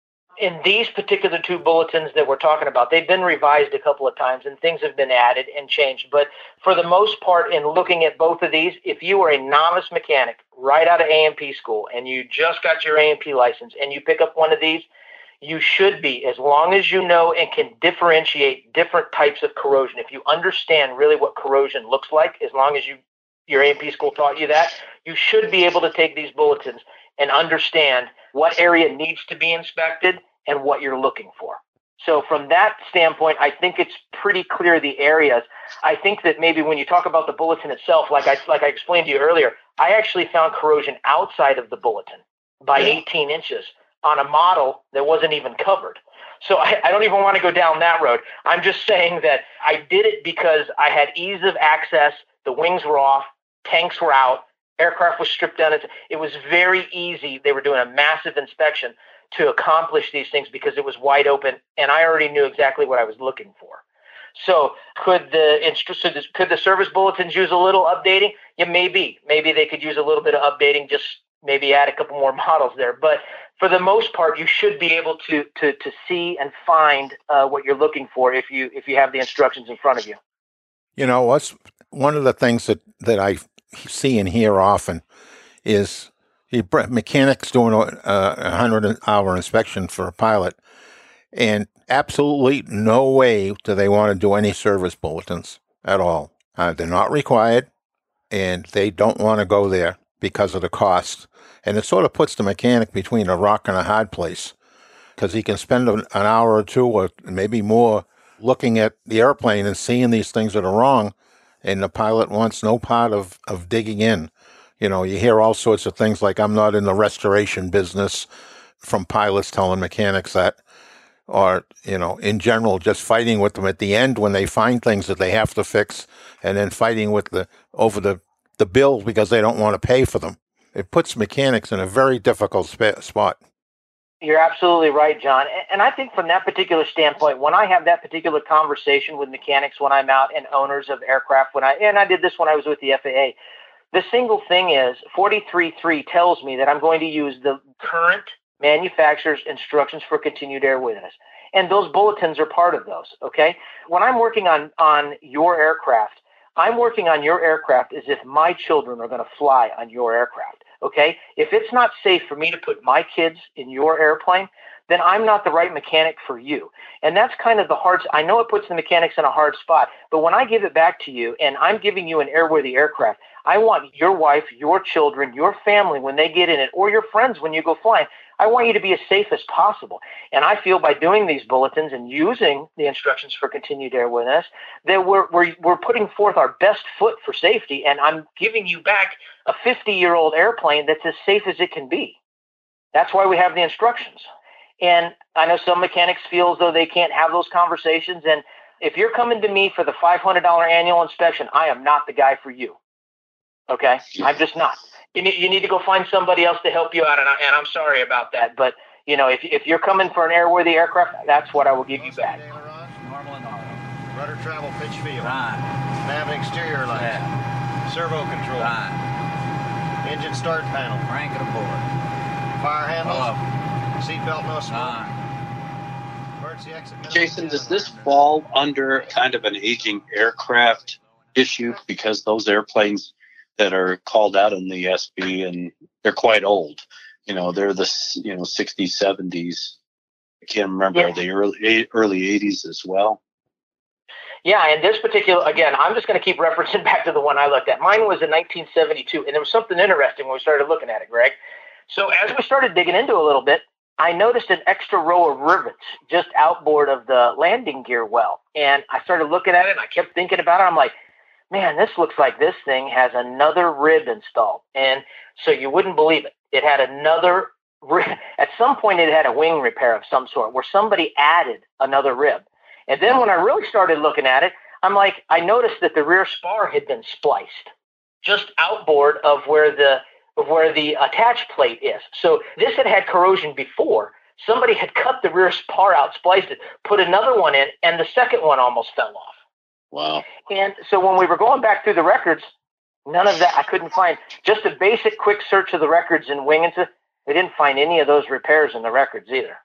Speaker 10: In these particular two bulletins that we're talking about, they've been revised a couple of times and things have been added and changed. But for the most part, in looking at both of these, if you are a novice mechanic right out of A M P school and you just got your A M P license and you pick up one of these, you should be, as long as you know and can differentiate different types of corrosion. If you understand really what corrosion looks like, as long as you your A M P school taught you that, you should be able to take these bulletins and understand what area needs to be inspected and what you're looking for. So from that standpoint, I think it's pretty clear the areas. I think that maybe when you talk about the bulletin itself, like I like I explained to you earlier, I actually found corrosion outside of the bulletin by eighteen inches on a model that wasn't even covered. So I, I don't even want to go down that road. I'm just saying that I did it because I had ease of access. The wings were off, tanks were out, aircraft was stripped down. It was very easy. They were doing a massive inspection to accomplish these things because it was wide open, and I already knew exactly what I was looking for. So could the could the service bulletins use a little updating? Yeah, maybe. Maybe they could use a little bit of updating, just maybe add a couple more models there. But for the most part, you should be able to to to see and find uh, what you're looking for if you if you have the instructions in front of you.
Speaker 7: You know, what's one of the things that, that I see and hear often is the mechanics doing a, a hundred-hour inspection for a pilot, and absolutely no way do they want to do any service bulletins at all. Uh, they're not required, and they don't want to go there because of the cost. And it sort of puts the mechanic between a rock and a hard place, because he can spend an hour or two or maybe more looking at the airplane and seeing these things that are wrong, and the pilot wants no part of, of digging in. You know, you hear all sorts of things like, I'm not in the restoration business, from pilots telling mechanics that, or, you know, in general, just fighting with them at the end when they find things that they have to fix, and then fighting with the over the, the bill because they don't want to pay for them. It puts mechanics in a very difficult sp- spot.
Speaker 10: You're absolutely right, John. And I think from that particular standpoint, when I have that particular conversation with mechanics when I'm out and owners of aircraft, when I and I did this when I was with the F A A, the single thing is forty-three point three tells me that I'm going to use the current manufacturer's instructions for continued airworthiness. And those bulletins are part of those, okay? When I'm working on, on your aircraft, I'm working on your aircraft as if my children are going to fly on your aircraft, okay? If it's not safe for me to put my kids in your airplane, then I'm not the right mechanic for you. And that's kind of the hard, I know it puts the mechanics in a hard spot, but when I give it back to you and I'm giving you an airworthy aircraft, I want your wife, your children, your family, when they get in it, or your friends when you go flying, I want you to be as safe as possible. And I feel by doing these bulletins and using the instructions for continued airworthiness, that we're, we're, we're putting forth our best foot for safety, and I'm giving you back a fifty-year-old airplane that's as safe as it can be. That's why we have the instructions. And I know some mechanics feel as though they can't have those conversations, and if you're coming to me for the five hundred dollars annual inspection, I am not the guy for you. Okay? I'm just not. You need, you need to go find somebody else to help you out, and, I, and I'm sorry about that. But, you know, if, if you're coming for an airworthy aircraft, that's what I will give you back.
Speaker 12: Normal and auto. Rudder travel pitch field. Fine. Nav and exterior lights. Yeah. Servo control. Fine. Engine start panel. Crank it aboard. Fire handles. Seatbelt no smoke. Emergency exit.
Speaker 9: Jason, does this fall under kind of an aging aircraft issue? Because those airplanes that are called out in the S B, and they're quite old. You know, they're the, you know, sixties, seventies. I can't remember, yeah. the early early eighties as well.
Speaker 10: Yeah, and this particular, again, I'm just going to keep referencing back to the one I looked at. Mine was in nineteen seventy-two, and there was something interesting when we started looking at it, Greg. So as we started digging into it a little bit, I noticed an extra row of rivets just outboard of the landing gear well. And I started looking at it, and I kept thinking about it. I'm like, man, this looks like this thing has another rib installed. And so you wouldn't believe it. It had another rib. At some point, it had a wing repair of some sort where somebody added another rib. And then when I really started looking at it, I'm like, I noticed that the rear spar had been spliced just outboard of where the of where the attach plate is. So this had had corrosion before. Somebody had cut the rear spar out, spliced it, put another one in, and the second one almost fell off.
Speaker 9: Wow.
Speaker 10: And so when we were going back through the records, none of that, I couldn't find. Just a basic quick search of the records in Wing and stuff, they didn't find any of those repairs in the records either.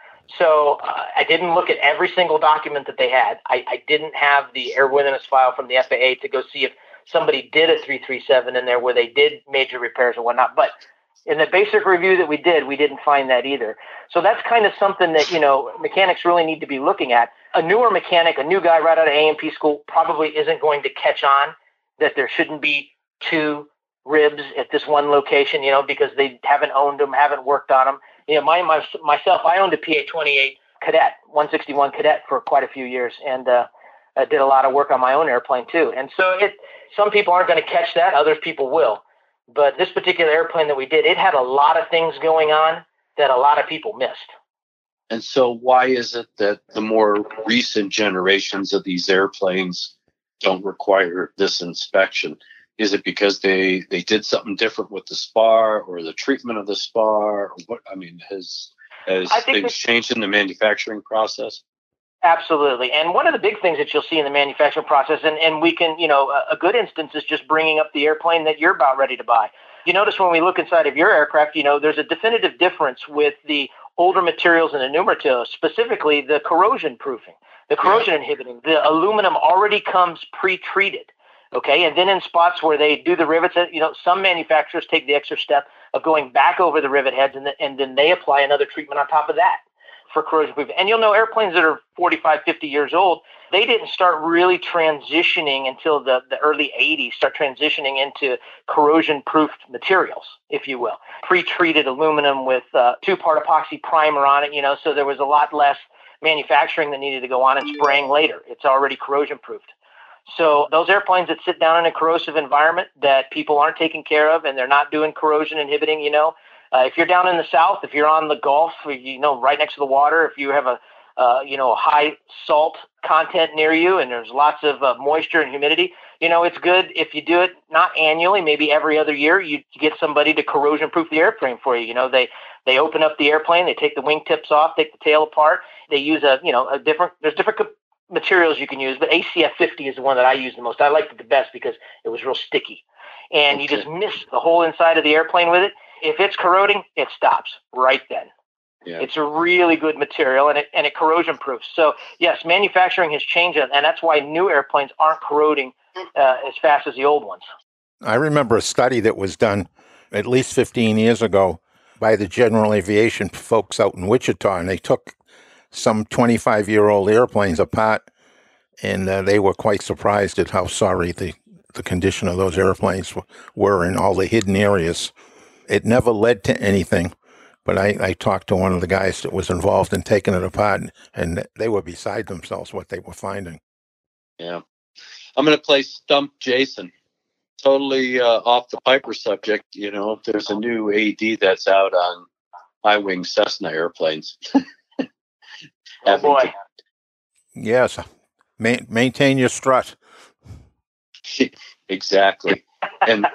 Speaker 10: So uh, I didn't look at every single document that they had. I, I didn't have the airworthiness file from the F A A to go see if somebody did a three thirty-seven in there where they did major repairs or whatnot. But in the basic review that we did, we didn't find that either. So that's kind of something that, you know, mechanics really need to be looking at. A newer mechanic, a new guy right out of A M P school probably isn't going to catch on that there shouldn't be two ribs at this one location, you know, because they haven't owned them, haven't worked on them. You know, my, my myself, I owned a P A twenty-eight Cadet, one sixty-one Cadet for quite a few years, and uh, I did a lot of work on my own airplane too. And so it, some people aren't going to catch that, other people will. But this particular airplane that we did, it had a lot of things going on that a lot of people missed.
Speaker 9: And so why is it that the more recent generations of these airplanes don't require this inspection? Is it because they, they did something different with the spar or the treatment of the spar? Or what? I mean, has, has things changed in the manufacturing process?
Speaker 10: Absolutely. And one of the big things that you'll see in the manufacturing process, and, and we can, you know, a, a good instance is just bringing up the airplane that you're about ready to buy. You notice when we look inside of your aircraft, you know, there's a definitive difference with the older materials and the new materials, specifically the corrosion proofing, the corrosion inhibiting. The aluminum already comes pre-treated. Okay, and then in spots where they do the rivets, you know, some manufacturers take the extra step of going back over the rivet heads, and, the, and then they apply another treatment on top of that for corrosion proof. And you'll know airplanes that are forty-five, fifty years old, they didn't start really transitioning until the, the early eighties, start transitioning into corrosion-proofed materials, if you will. Pre-treated aluminum with uh, two-part epoxy primer on it, you know, so there was a lot less manufacturing that needed to go on and spraying later. It's already corrosion-proofed. So those airplanes that sit down in a corrosive environment that people aren't taking care of and they're not doing corrosion inhibiting, you know, uh, if you're down in the South, if you're on the Gulf, you know, right next to the water, if you have a, uh, you know, high salt content near you and there's lots of uh, moisture and humidity, you know, it's good if you do it not annually, maybe every other year, you get somebody to corrosion proof the airplane for you. You know, they, they open up the airplane, they take the wing tips off, take the tail apart. They use a, you know, a different, there's different co- materials you can use, but A C F fifty is the one that I use the most. I liked it the best because it was real sticky. And okay. You just miss the whole inside of the airplane with it. If it's corroding, it stops right then. Yeah. It's a really good material, and it and it corrosion proofs. So yes, manufacturing has changed, and that's why new airplanes aren't corroding uh, as fast as the old ones.
Speaker 7: I remember a study that was done at least fifteen years ago by the General Aviation folks out in Wichita, and they took some twenty-five-year-old airplanes apart, and uh, they were quite surprised at how sorry the, the condition of those airplanes were in all the hidden areas. It never led to anything, but I, I talked to one of the guys that was involved in taking it apart, and they were beside themselves what they were finding.
Speaker 9: Yeah. I'm going to play Stump Jason. Totally uh, off the Piper subject. You know, there's a new A D that's out on high-wing Cessna airplanes.
Speaker 10: Oh boy.
Speaker 7: Yes. Ma- maintain your strut.
Speaker 9: Exactly. and,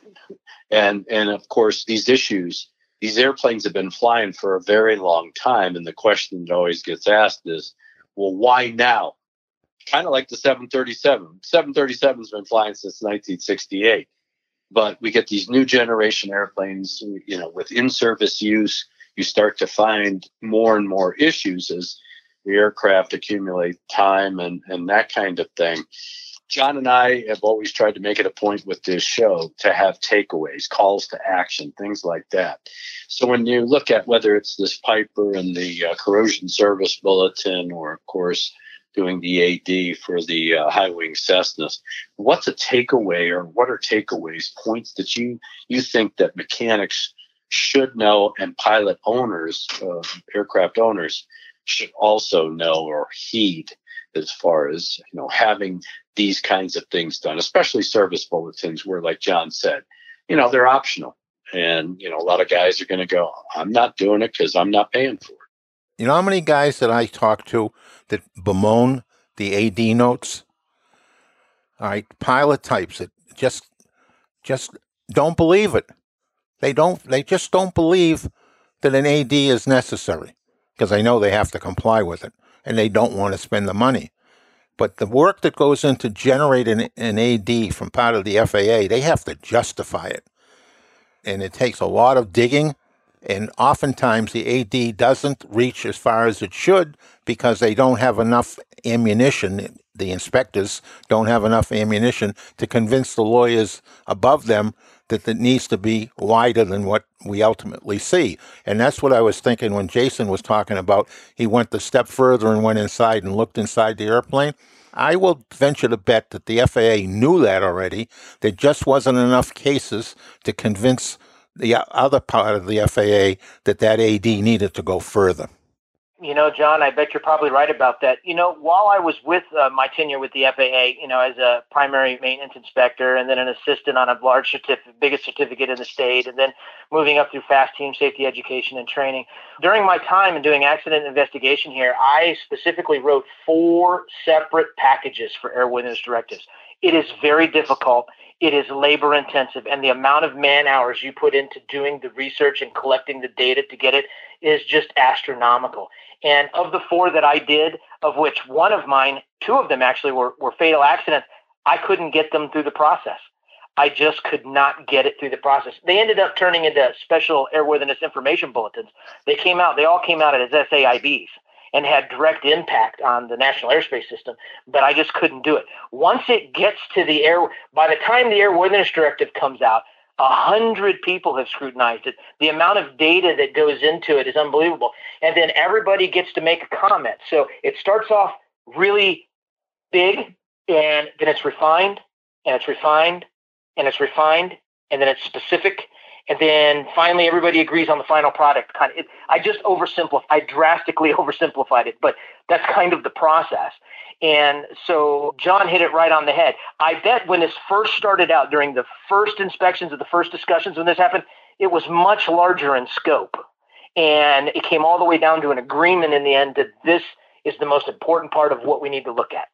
Speaker 9: and, and of course, these issues, these airplanes have been flying for a very long time. And the question that always gets asked is, well, why now? Kind of like the seven thirty-seven. seven thirty-seven has been flying since nineteen sixty-eight. But we get these new generation airplanes, you know, with in-service use, you start to find more and more issues as the aircraft accumulate time and, and that kind of thing. John and I have always tried to make it a point with this show to have takeaways, calls to action, things like that. So when you look at whether it's this Piper and the uh, corrosion service bulletin, or of course doing the A D for the uh, high wing Cessnas, what's a takeaway, or what are takeaways, points that you you think that mechanics should know and pilot owners, uh, aircraft owners, should also know or heed as far as, you know, having these kinds of things done, especially service bulletins where, like John said, you know, they're optional. And, you know, a lot of guys are going to go, I'm not doing it because I'm not paying for it.
Speaker 7: You know how many guys that I talk to that bemoan the A D notes? All right, pilot types that just just don't believe it. They don't. They just don't believe that an A D is necessary because they know they have to comply with it, and they don't want to spend the money. But the work that goes into generating an A D from part of the F A A, they have to justify it. And it takes a lot of digging, and oftentimes the A D doesn't reach as far as it should because they don't have enough ammunition. The inspectors don't have enough ammunition to convince the lawyers above them that it needs to be wider than what we ultimately see. And that's what I was thinking when Jason was talking about he went a step further and went inside and looked inside the airplane. I will venture to bet that the F A A knew that already. There just wasn't enough cases to convince the other part of the F A A that that A D needed to go further.
Speaker 10: You know, John, I bet you're probably right about that. You know, while I was with uh, my tenure with the F A A, you know, as a primary maintenance inspector and then an assistant on a large certificate, biggest certificate in the state, and then moving up through fast team safety education and training. During my time in doing accident investigation here, I specifically wrote four separate packages for airworthiness directives. It is very difficult. It is labor intensive, and the amount of man hours you put into doing the research and collecting the data to get it is just astronomical. And of the four that I did, of which one of mine, two of them actually were, were fatal accidents, I couldn't get them through the process. I just could not get it through the process. They ended up turning into special airworthiness information bulletins. They came out, they all came out as S A I Bs and had direct impact on the National Airspace System, but I just couldn't do it. Once it gets to the air, by the time the Airworthiness Directive comes out, a hundred people have scrutinized it. The amount of data that goes into it is unbelievable. And then everybody gets to make a comment. So it starts off really big, and then it's refined, and it's refined, and it's refined, and then it's specific. And then finally, everybody agrees on the final product. Kind of, it, I just oversimplified. I drastically oversimplified it, but that's kind of the process. And so John hit it right on the head. I bet when this first started out, during the first inspections of the first discussions when this happened, it was much larger in scope. And it came all the way down to an agreement in the end that this is the most important part of what we need to look at.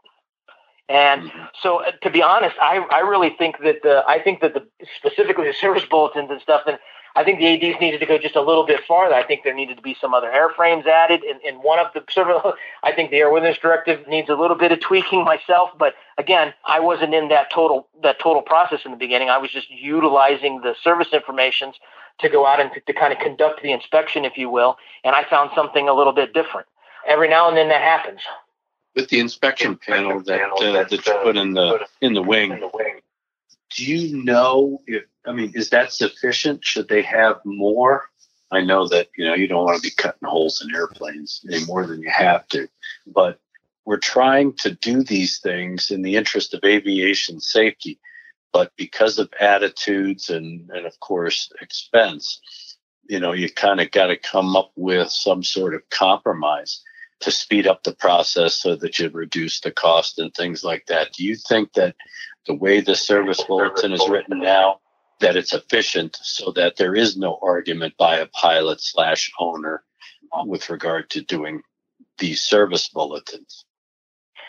Speaker 10: And so, uh, to be honest, I, I really think that the I think that the specifically the service bulletins and stuff, and I think the A Ds needed to go just a little bit farther. I think there needed to be some other airframes added in, in one of the service. I think the Airworthiness Directive needs a little bit of tweaking myself, but again, I wasn't in that total that total process in the beginning. I was just utilizing the service informations to go out and to, to kind of conduct the inspection, if you will, and I found something a little bit different. Every now and then that happens.
Speaker 9: With the inspection panel that uh, that you put in the in the wing, do you know if, I mean, is that sufficient? Should they have more? I know that, you know, you don't want to be cutting holes in airplanes any more than you have to, but we're trying to do these things in the interest of aviation safety. But because of attitudes and, and of course, expense, you know, you kind of got to come up with some sort of compromise to speed up the process so that you reduce the cost and things like that. Do you think that the way the service bulletin is written now, that it's efficient so that there is no argument by a pilot slash owner with regard to doing these service bulletins?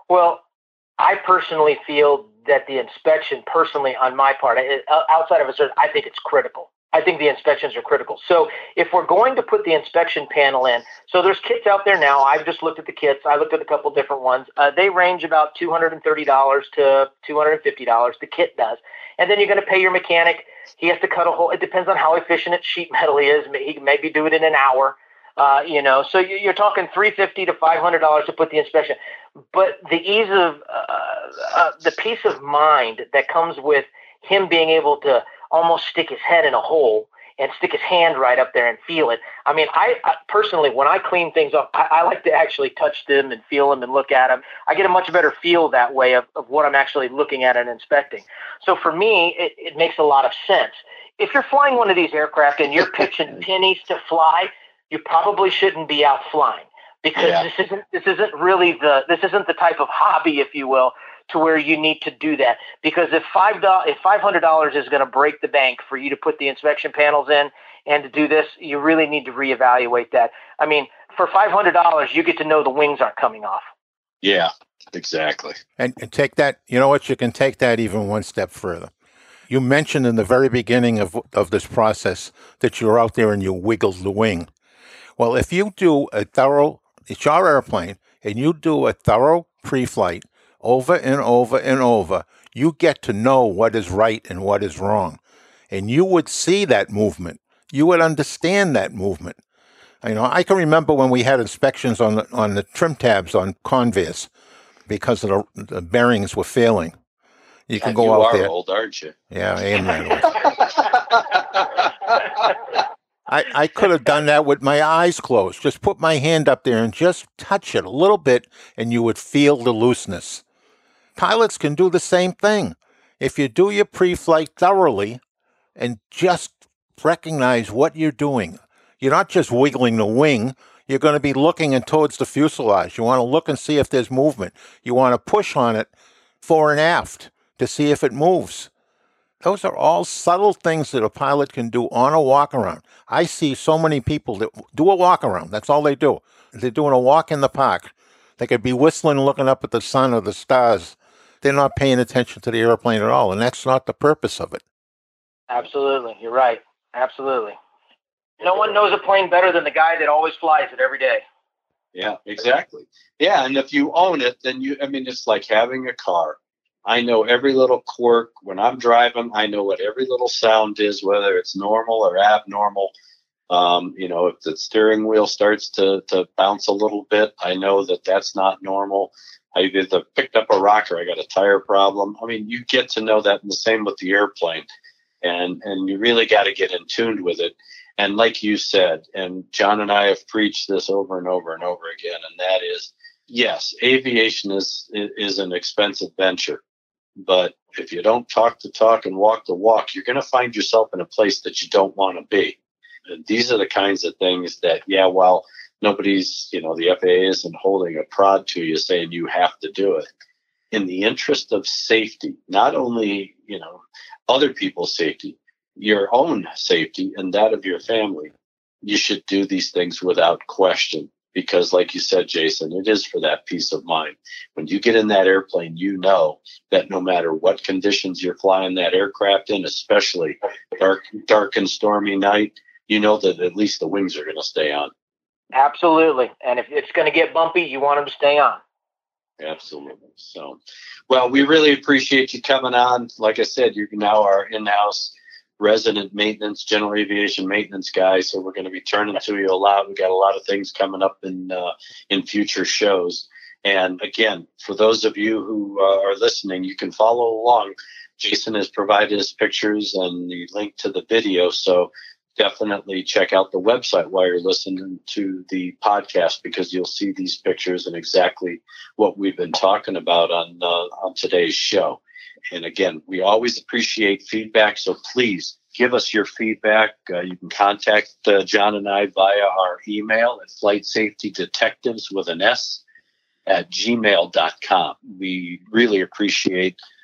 Speaker 10: Well, I personally feel that the inspection, personally on my part, outside of a certain, I think it's critical. I think the inspections are critical. So if we're going to put the inspection panel in, so there's kits out there now. I've just looked at the kits. I looked at a couple different ones. Uh, they range about two hundred thirty dollars to two hundred fifty dollars. The kit does. And then you're going to pay your mechanic. He has to cut a hole. It depends on how efficient at sheet metal he is. He can maybe do it in an hour. Uh, you know, so you're talking three hundred fifty dollars to five hundred dollars to put the inspection. But the ease of, uh, uh, the peace of mind that comes with him being able to almost stick his head in a hole and stick his hand right up there and feel it. I mean, I, I personally, when I clean things up, I, I like to actually touch them and feel them and look at them. I get a much better feel that way of, of what I'm actually looking at and inspecting. So for me, it, it makes a lot of sense. If you're flying one of these aircraft and you're pitching pennies to fly, you probably shouldn't be out flying, because yeah. this isn't this isn't really the this isn't the type of hobby, if you will, to where you need to do that. Because if five dollars if five hundred dollars is going to break the bank for you to put the inspection panels in and to do this, you really need to reevaluate that. I mean, for five hundred dollars, you get to know the wings aren't coming off.
Speaker 9: Yeah, exactly.
Speaker 7: And, and take that, you know what, you can take that even one step further. You mentioned in the very beginning of of this process that you're out there and you wiggle the wing. Well, if you do a thorough, it's your airplane, and you do a thorough pre-flight over and over and over, you get to know what is right and what is wrong. And you would see that movement. You would understand that movement. You know, I can remember when we had inspections on the, on the trim tabs on Convair because of the, the bearings were failing. You can
Speaker 9: and
Speaker 7: go
Speaker 9: you
Speaker 7: out
Speaker 9: are
Speaker 7: there.
Speaker 9: Old, aren't you?
Speaker 7: Yeah, I am that old. I, I could have done that with my eyes closed. Just put my hand up there and just touch it a little bit, and you would feel the looseness. Pilots can do the same thing. If you do your pre-flight thoroughly and just recognize what you're doing, you're not just wiggling the wing. You're going to be looking in towards the fuselage. You want to look and see if there's movement. You want to push on it fore and aft to see if it moves. Those are all subtle things that a pilot can do on a walk-around. I see so many people that do a walk-around. That's all they do. They're doing a walk in the park. They could be whistling, looking up at the sun or the stars. They're not paying attention to the airplane at all, and that's not the purpose of it.
Speaker 10: Absolutely. You're right. Absolutely. No one knows a plane better than the guy that always flies it every day.
Speaker 9: Yeah, exactly. Yeah, and if you own it, then you, I mean, it's like having a car. I know every little quirk. When I'm driving, I know what every little sound is, whether it's normal or abnormal. Um, you know, if the steering wheel starts to, to bounce a little bit, I know that that's not normal. I either picked up a rock or I got a tire problem. I mean, you get to know that, and the same with the airplane. And, and you really got to get in tune with it. And like you said, and John and I have preached this over and over and over again, and that is, yes, aviation is is an expensive venture. But if you don't talk the talk and walk the walk, you're going to find yourself in a place that you don't want to be. And these are the kinds of things that, yeah, while nobody's, you know, the F A A isn't holding a prod to you saying you have to do it. In the interest of safety, not only, you know, other people's safety, your own safety and that of your family, you should do these things without question. Because like you said, Jason, it is for that peace of mind. When you get in that airplane, you know that no matter what conditions you're flying that aircraft in, especially dark, dark and stormy night, you know that at least the wings are going to stay on.
Speaker 10: Absolutely. And if it's going to get bumpy, you want them to stay on.
Speaker 9: Absolutely. So, well, we really appreciate you coming on. Like I said, you're now our in-house resident maintenance, general aviation maintenance guy. So we're going to be turning to you a lot. We got a lot of things coming up in uh, in future shows. And again, for those of you who uh, are listening, you can follow along. Jason has provided his pictures and the link to the video. So definitely check out the website while you're listening to the podcast, because you'll see these pictures and exactly what we've been talking about on uh, on today's show. And again, we always appreciate feedback, so please give us your feedback. Uh, you can contact uh, John and I via our email at flight safety detectives with an S at gmail dot com. We really appreciate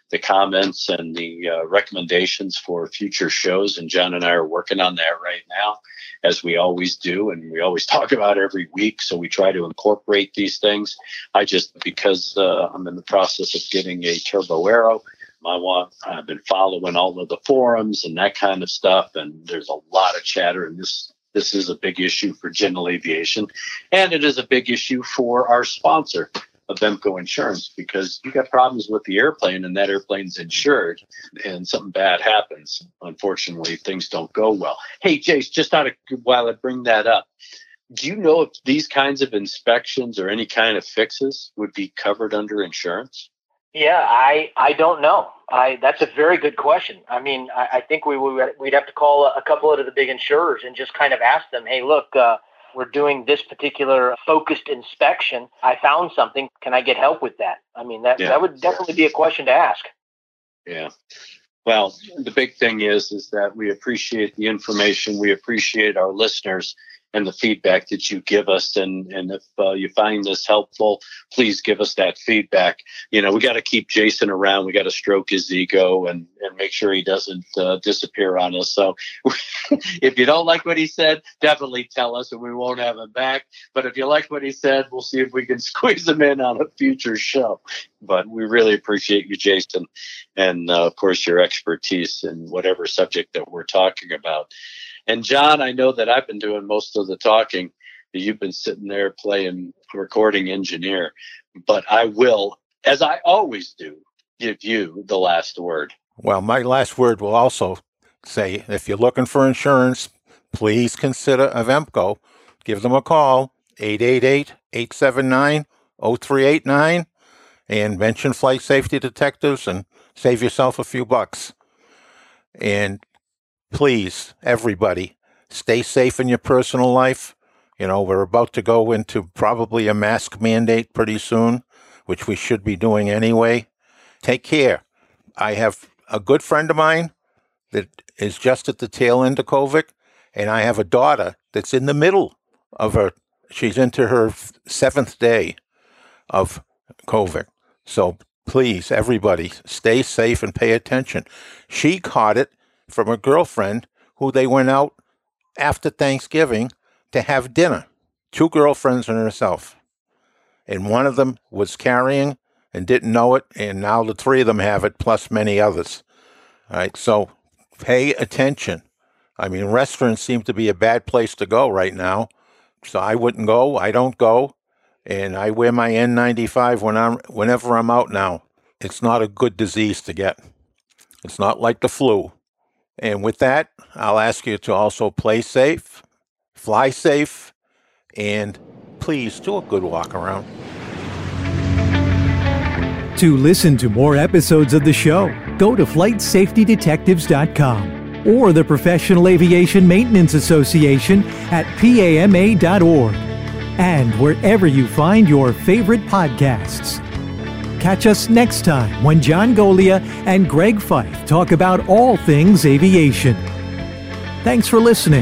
Speaker 8: the comments and the uh, recommendations for future shows. And John and I are working on that right now, as we always do. And we always talk about every week. So we try to incorporate these things. I just, because uh, I'm in the process of getting a Turbo Aero, I want, I've been following all of the forums and that kind of stuff. And there's a lot of chatter. And this, this is a big issue for General Aviation. And it is a big issue for our sponsor of Emco Insurance, because you got problems with the airplane and that airplane's insured and something bad happens. Unfortunately, things don't go well. Hey, Jace, just out of, while I bring that up, do you know if these kinds of inspections or any kind of fixes would be covered under insurance?
Speaker 10: Yeah, I, I don't know. I that's a very good question. I mean, I, I think we would we'd have to call a, a couple of the big insurers and just kind of ask them, hey, look, uh, we're doing this particular focused inspection. I found something. Can I get help with that? I mean, that, yeah. that would definitely be a question to ask.
Speaker 8: Yeah. Well, the big thing is, is that we appreciate the information. We appreciate our listeners and the feedback that you give us. And, and if uh, you find this helpful, please give us that feedback. You know, we got to keep Jason around. We got to stroke his ego and, and make sure he doesn't uh, disappear on us. So if you don't like what he said, definitely tell us and we won't have him back. But if you like what he said, we'll see if we can squeeze him in on a future show. But we really appreciate you, Jason, and uh, of course, your expertise in whatever subject that we're talking about. And John, I know that I've been doing most of the talking. You've been sitting there playing recording engineer, but I will, as I always do, give you the last word.
Speaker 7: Well, my last word will also say, if you're looking for insurance, please consider Avemco. Give them a call, eight eight eight, eight seven nine, zero three eight nine, and mention Flight Safety Detectives and save yourself a few bucks. And please, everybody, stay safe in your personal life. You know, we're about to go into probably a mask mandate pretty soon, which we should be doing anyway. Take care. I have a good friend of mine that is just at the tail end of COVID, and I have a daughter that's in the middle of her, she's into her seventh day of COVID. So please, everybody, stay safe and pay attention. She caught it from a girlfriend who they went out after Thanksgiving to have dinner. Two girlfriends and herself. And one of them was carrying and didn't know it, and now the three of them have it, plus many others. All right, so pay attention. I mean, restaurants seem to be a bad place to go right now, so I wouldn't go. I don't go, and I wear my N ninety-five when I'm, whenever I'm out now. It's not a good disease to get. It's not like the flu. And with that, I'll ask you to also play safe, fly safe, and please do a good walk around.
Speaker 13: To listen to more episodes of the show, go to flight safety detectives dot com or the Professional Aviation Maintenance Association at P A M A dot org and wherever you find your favorite podcasts. Catch us next time when John Golia and Greg Fife talk about all things aviation. Thanks for listening.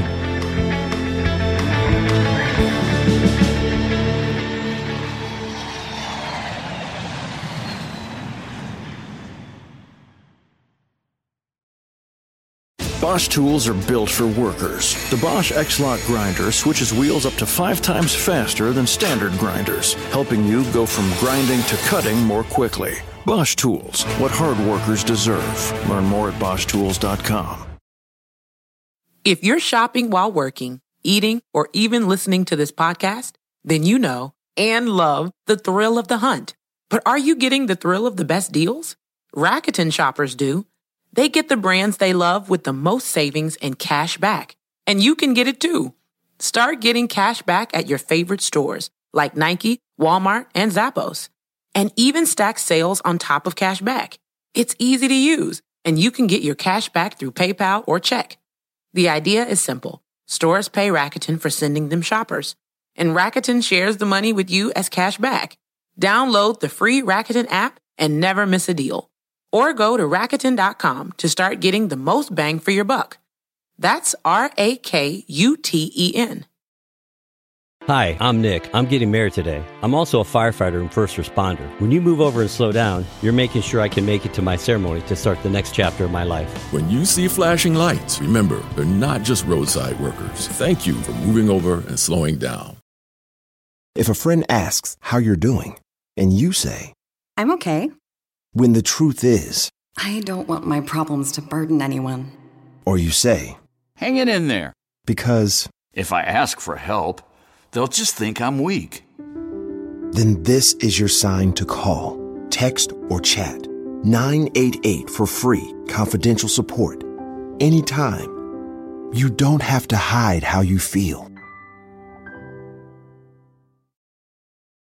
Speaker 1: Bosch tools are built for workers. The Bosch X-Lock grinder switches wheels up to five times faster than standard grinders, helping you go from grinding to cutting more quickly. Bosch tools, what hard workers deserve. Learn more at bosch tools dot com.
Speaker 14: If you're shopping while working, eating, or even listening to this podcast, then you know and love the thrill of the hunt. But are you getting the thrill of the best deals? Rakuten shoppers do. They get the brands they love with the most savings and cash back. And you can get it too. Start getting cash back at your favorite stores like Nike, Walmart, and Zappos. And even stack sales on top of cash back. It's easy to use, and you can get your cash back through PayPal or check. The idea is simple. Stores pay Rakuten for sending them shoppers, and Rakuten shares the money with you as cash back. Download the free Rakuten app and never miss a deal. Or go to Rakuten dot com to start getting the most bang for your buck. That's R A K U T E N.
Speaker 15: Hi, I'm Nick. I'm getting married today. I'm also a firefighter and first responder. When you move over and slow down, you're making sure I can make it to my ceremony to start the next chapter of my life.
Speaker 6: When you see flashing lights, remember, they're not just roadside workers. Thank you for moving over and slowing down.
Speaker 16: If a friend asks how you're doing, and you say,
Speaker 17: I'm okay.
Speaker 16: When the truth is,
Speaker 17: I don't want my problems to burden anyone.
Speaker 16: Or you say,
Speaker 18: hang it in there.
Speaker 16: Because
Speaker 18: if I ask for help, they'll just think I'm weak.
Speaker 16: Then this is your sign to call, text, or chat nine eight eight for free, confidential support. Anytime. You don't have to hide how you feel.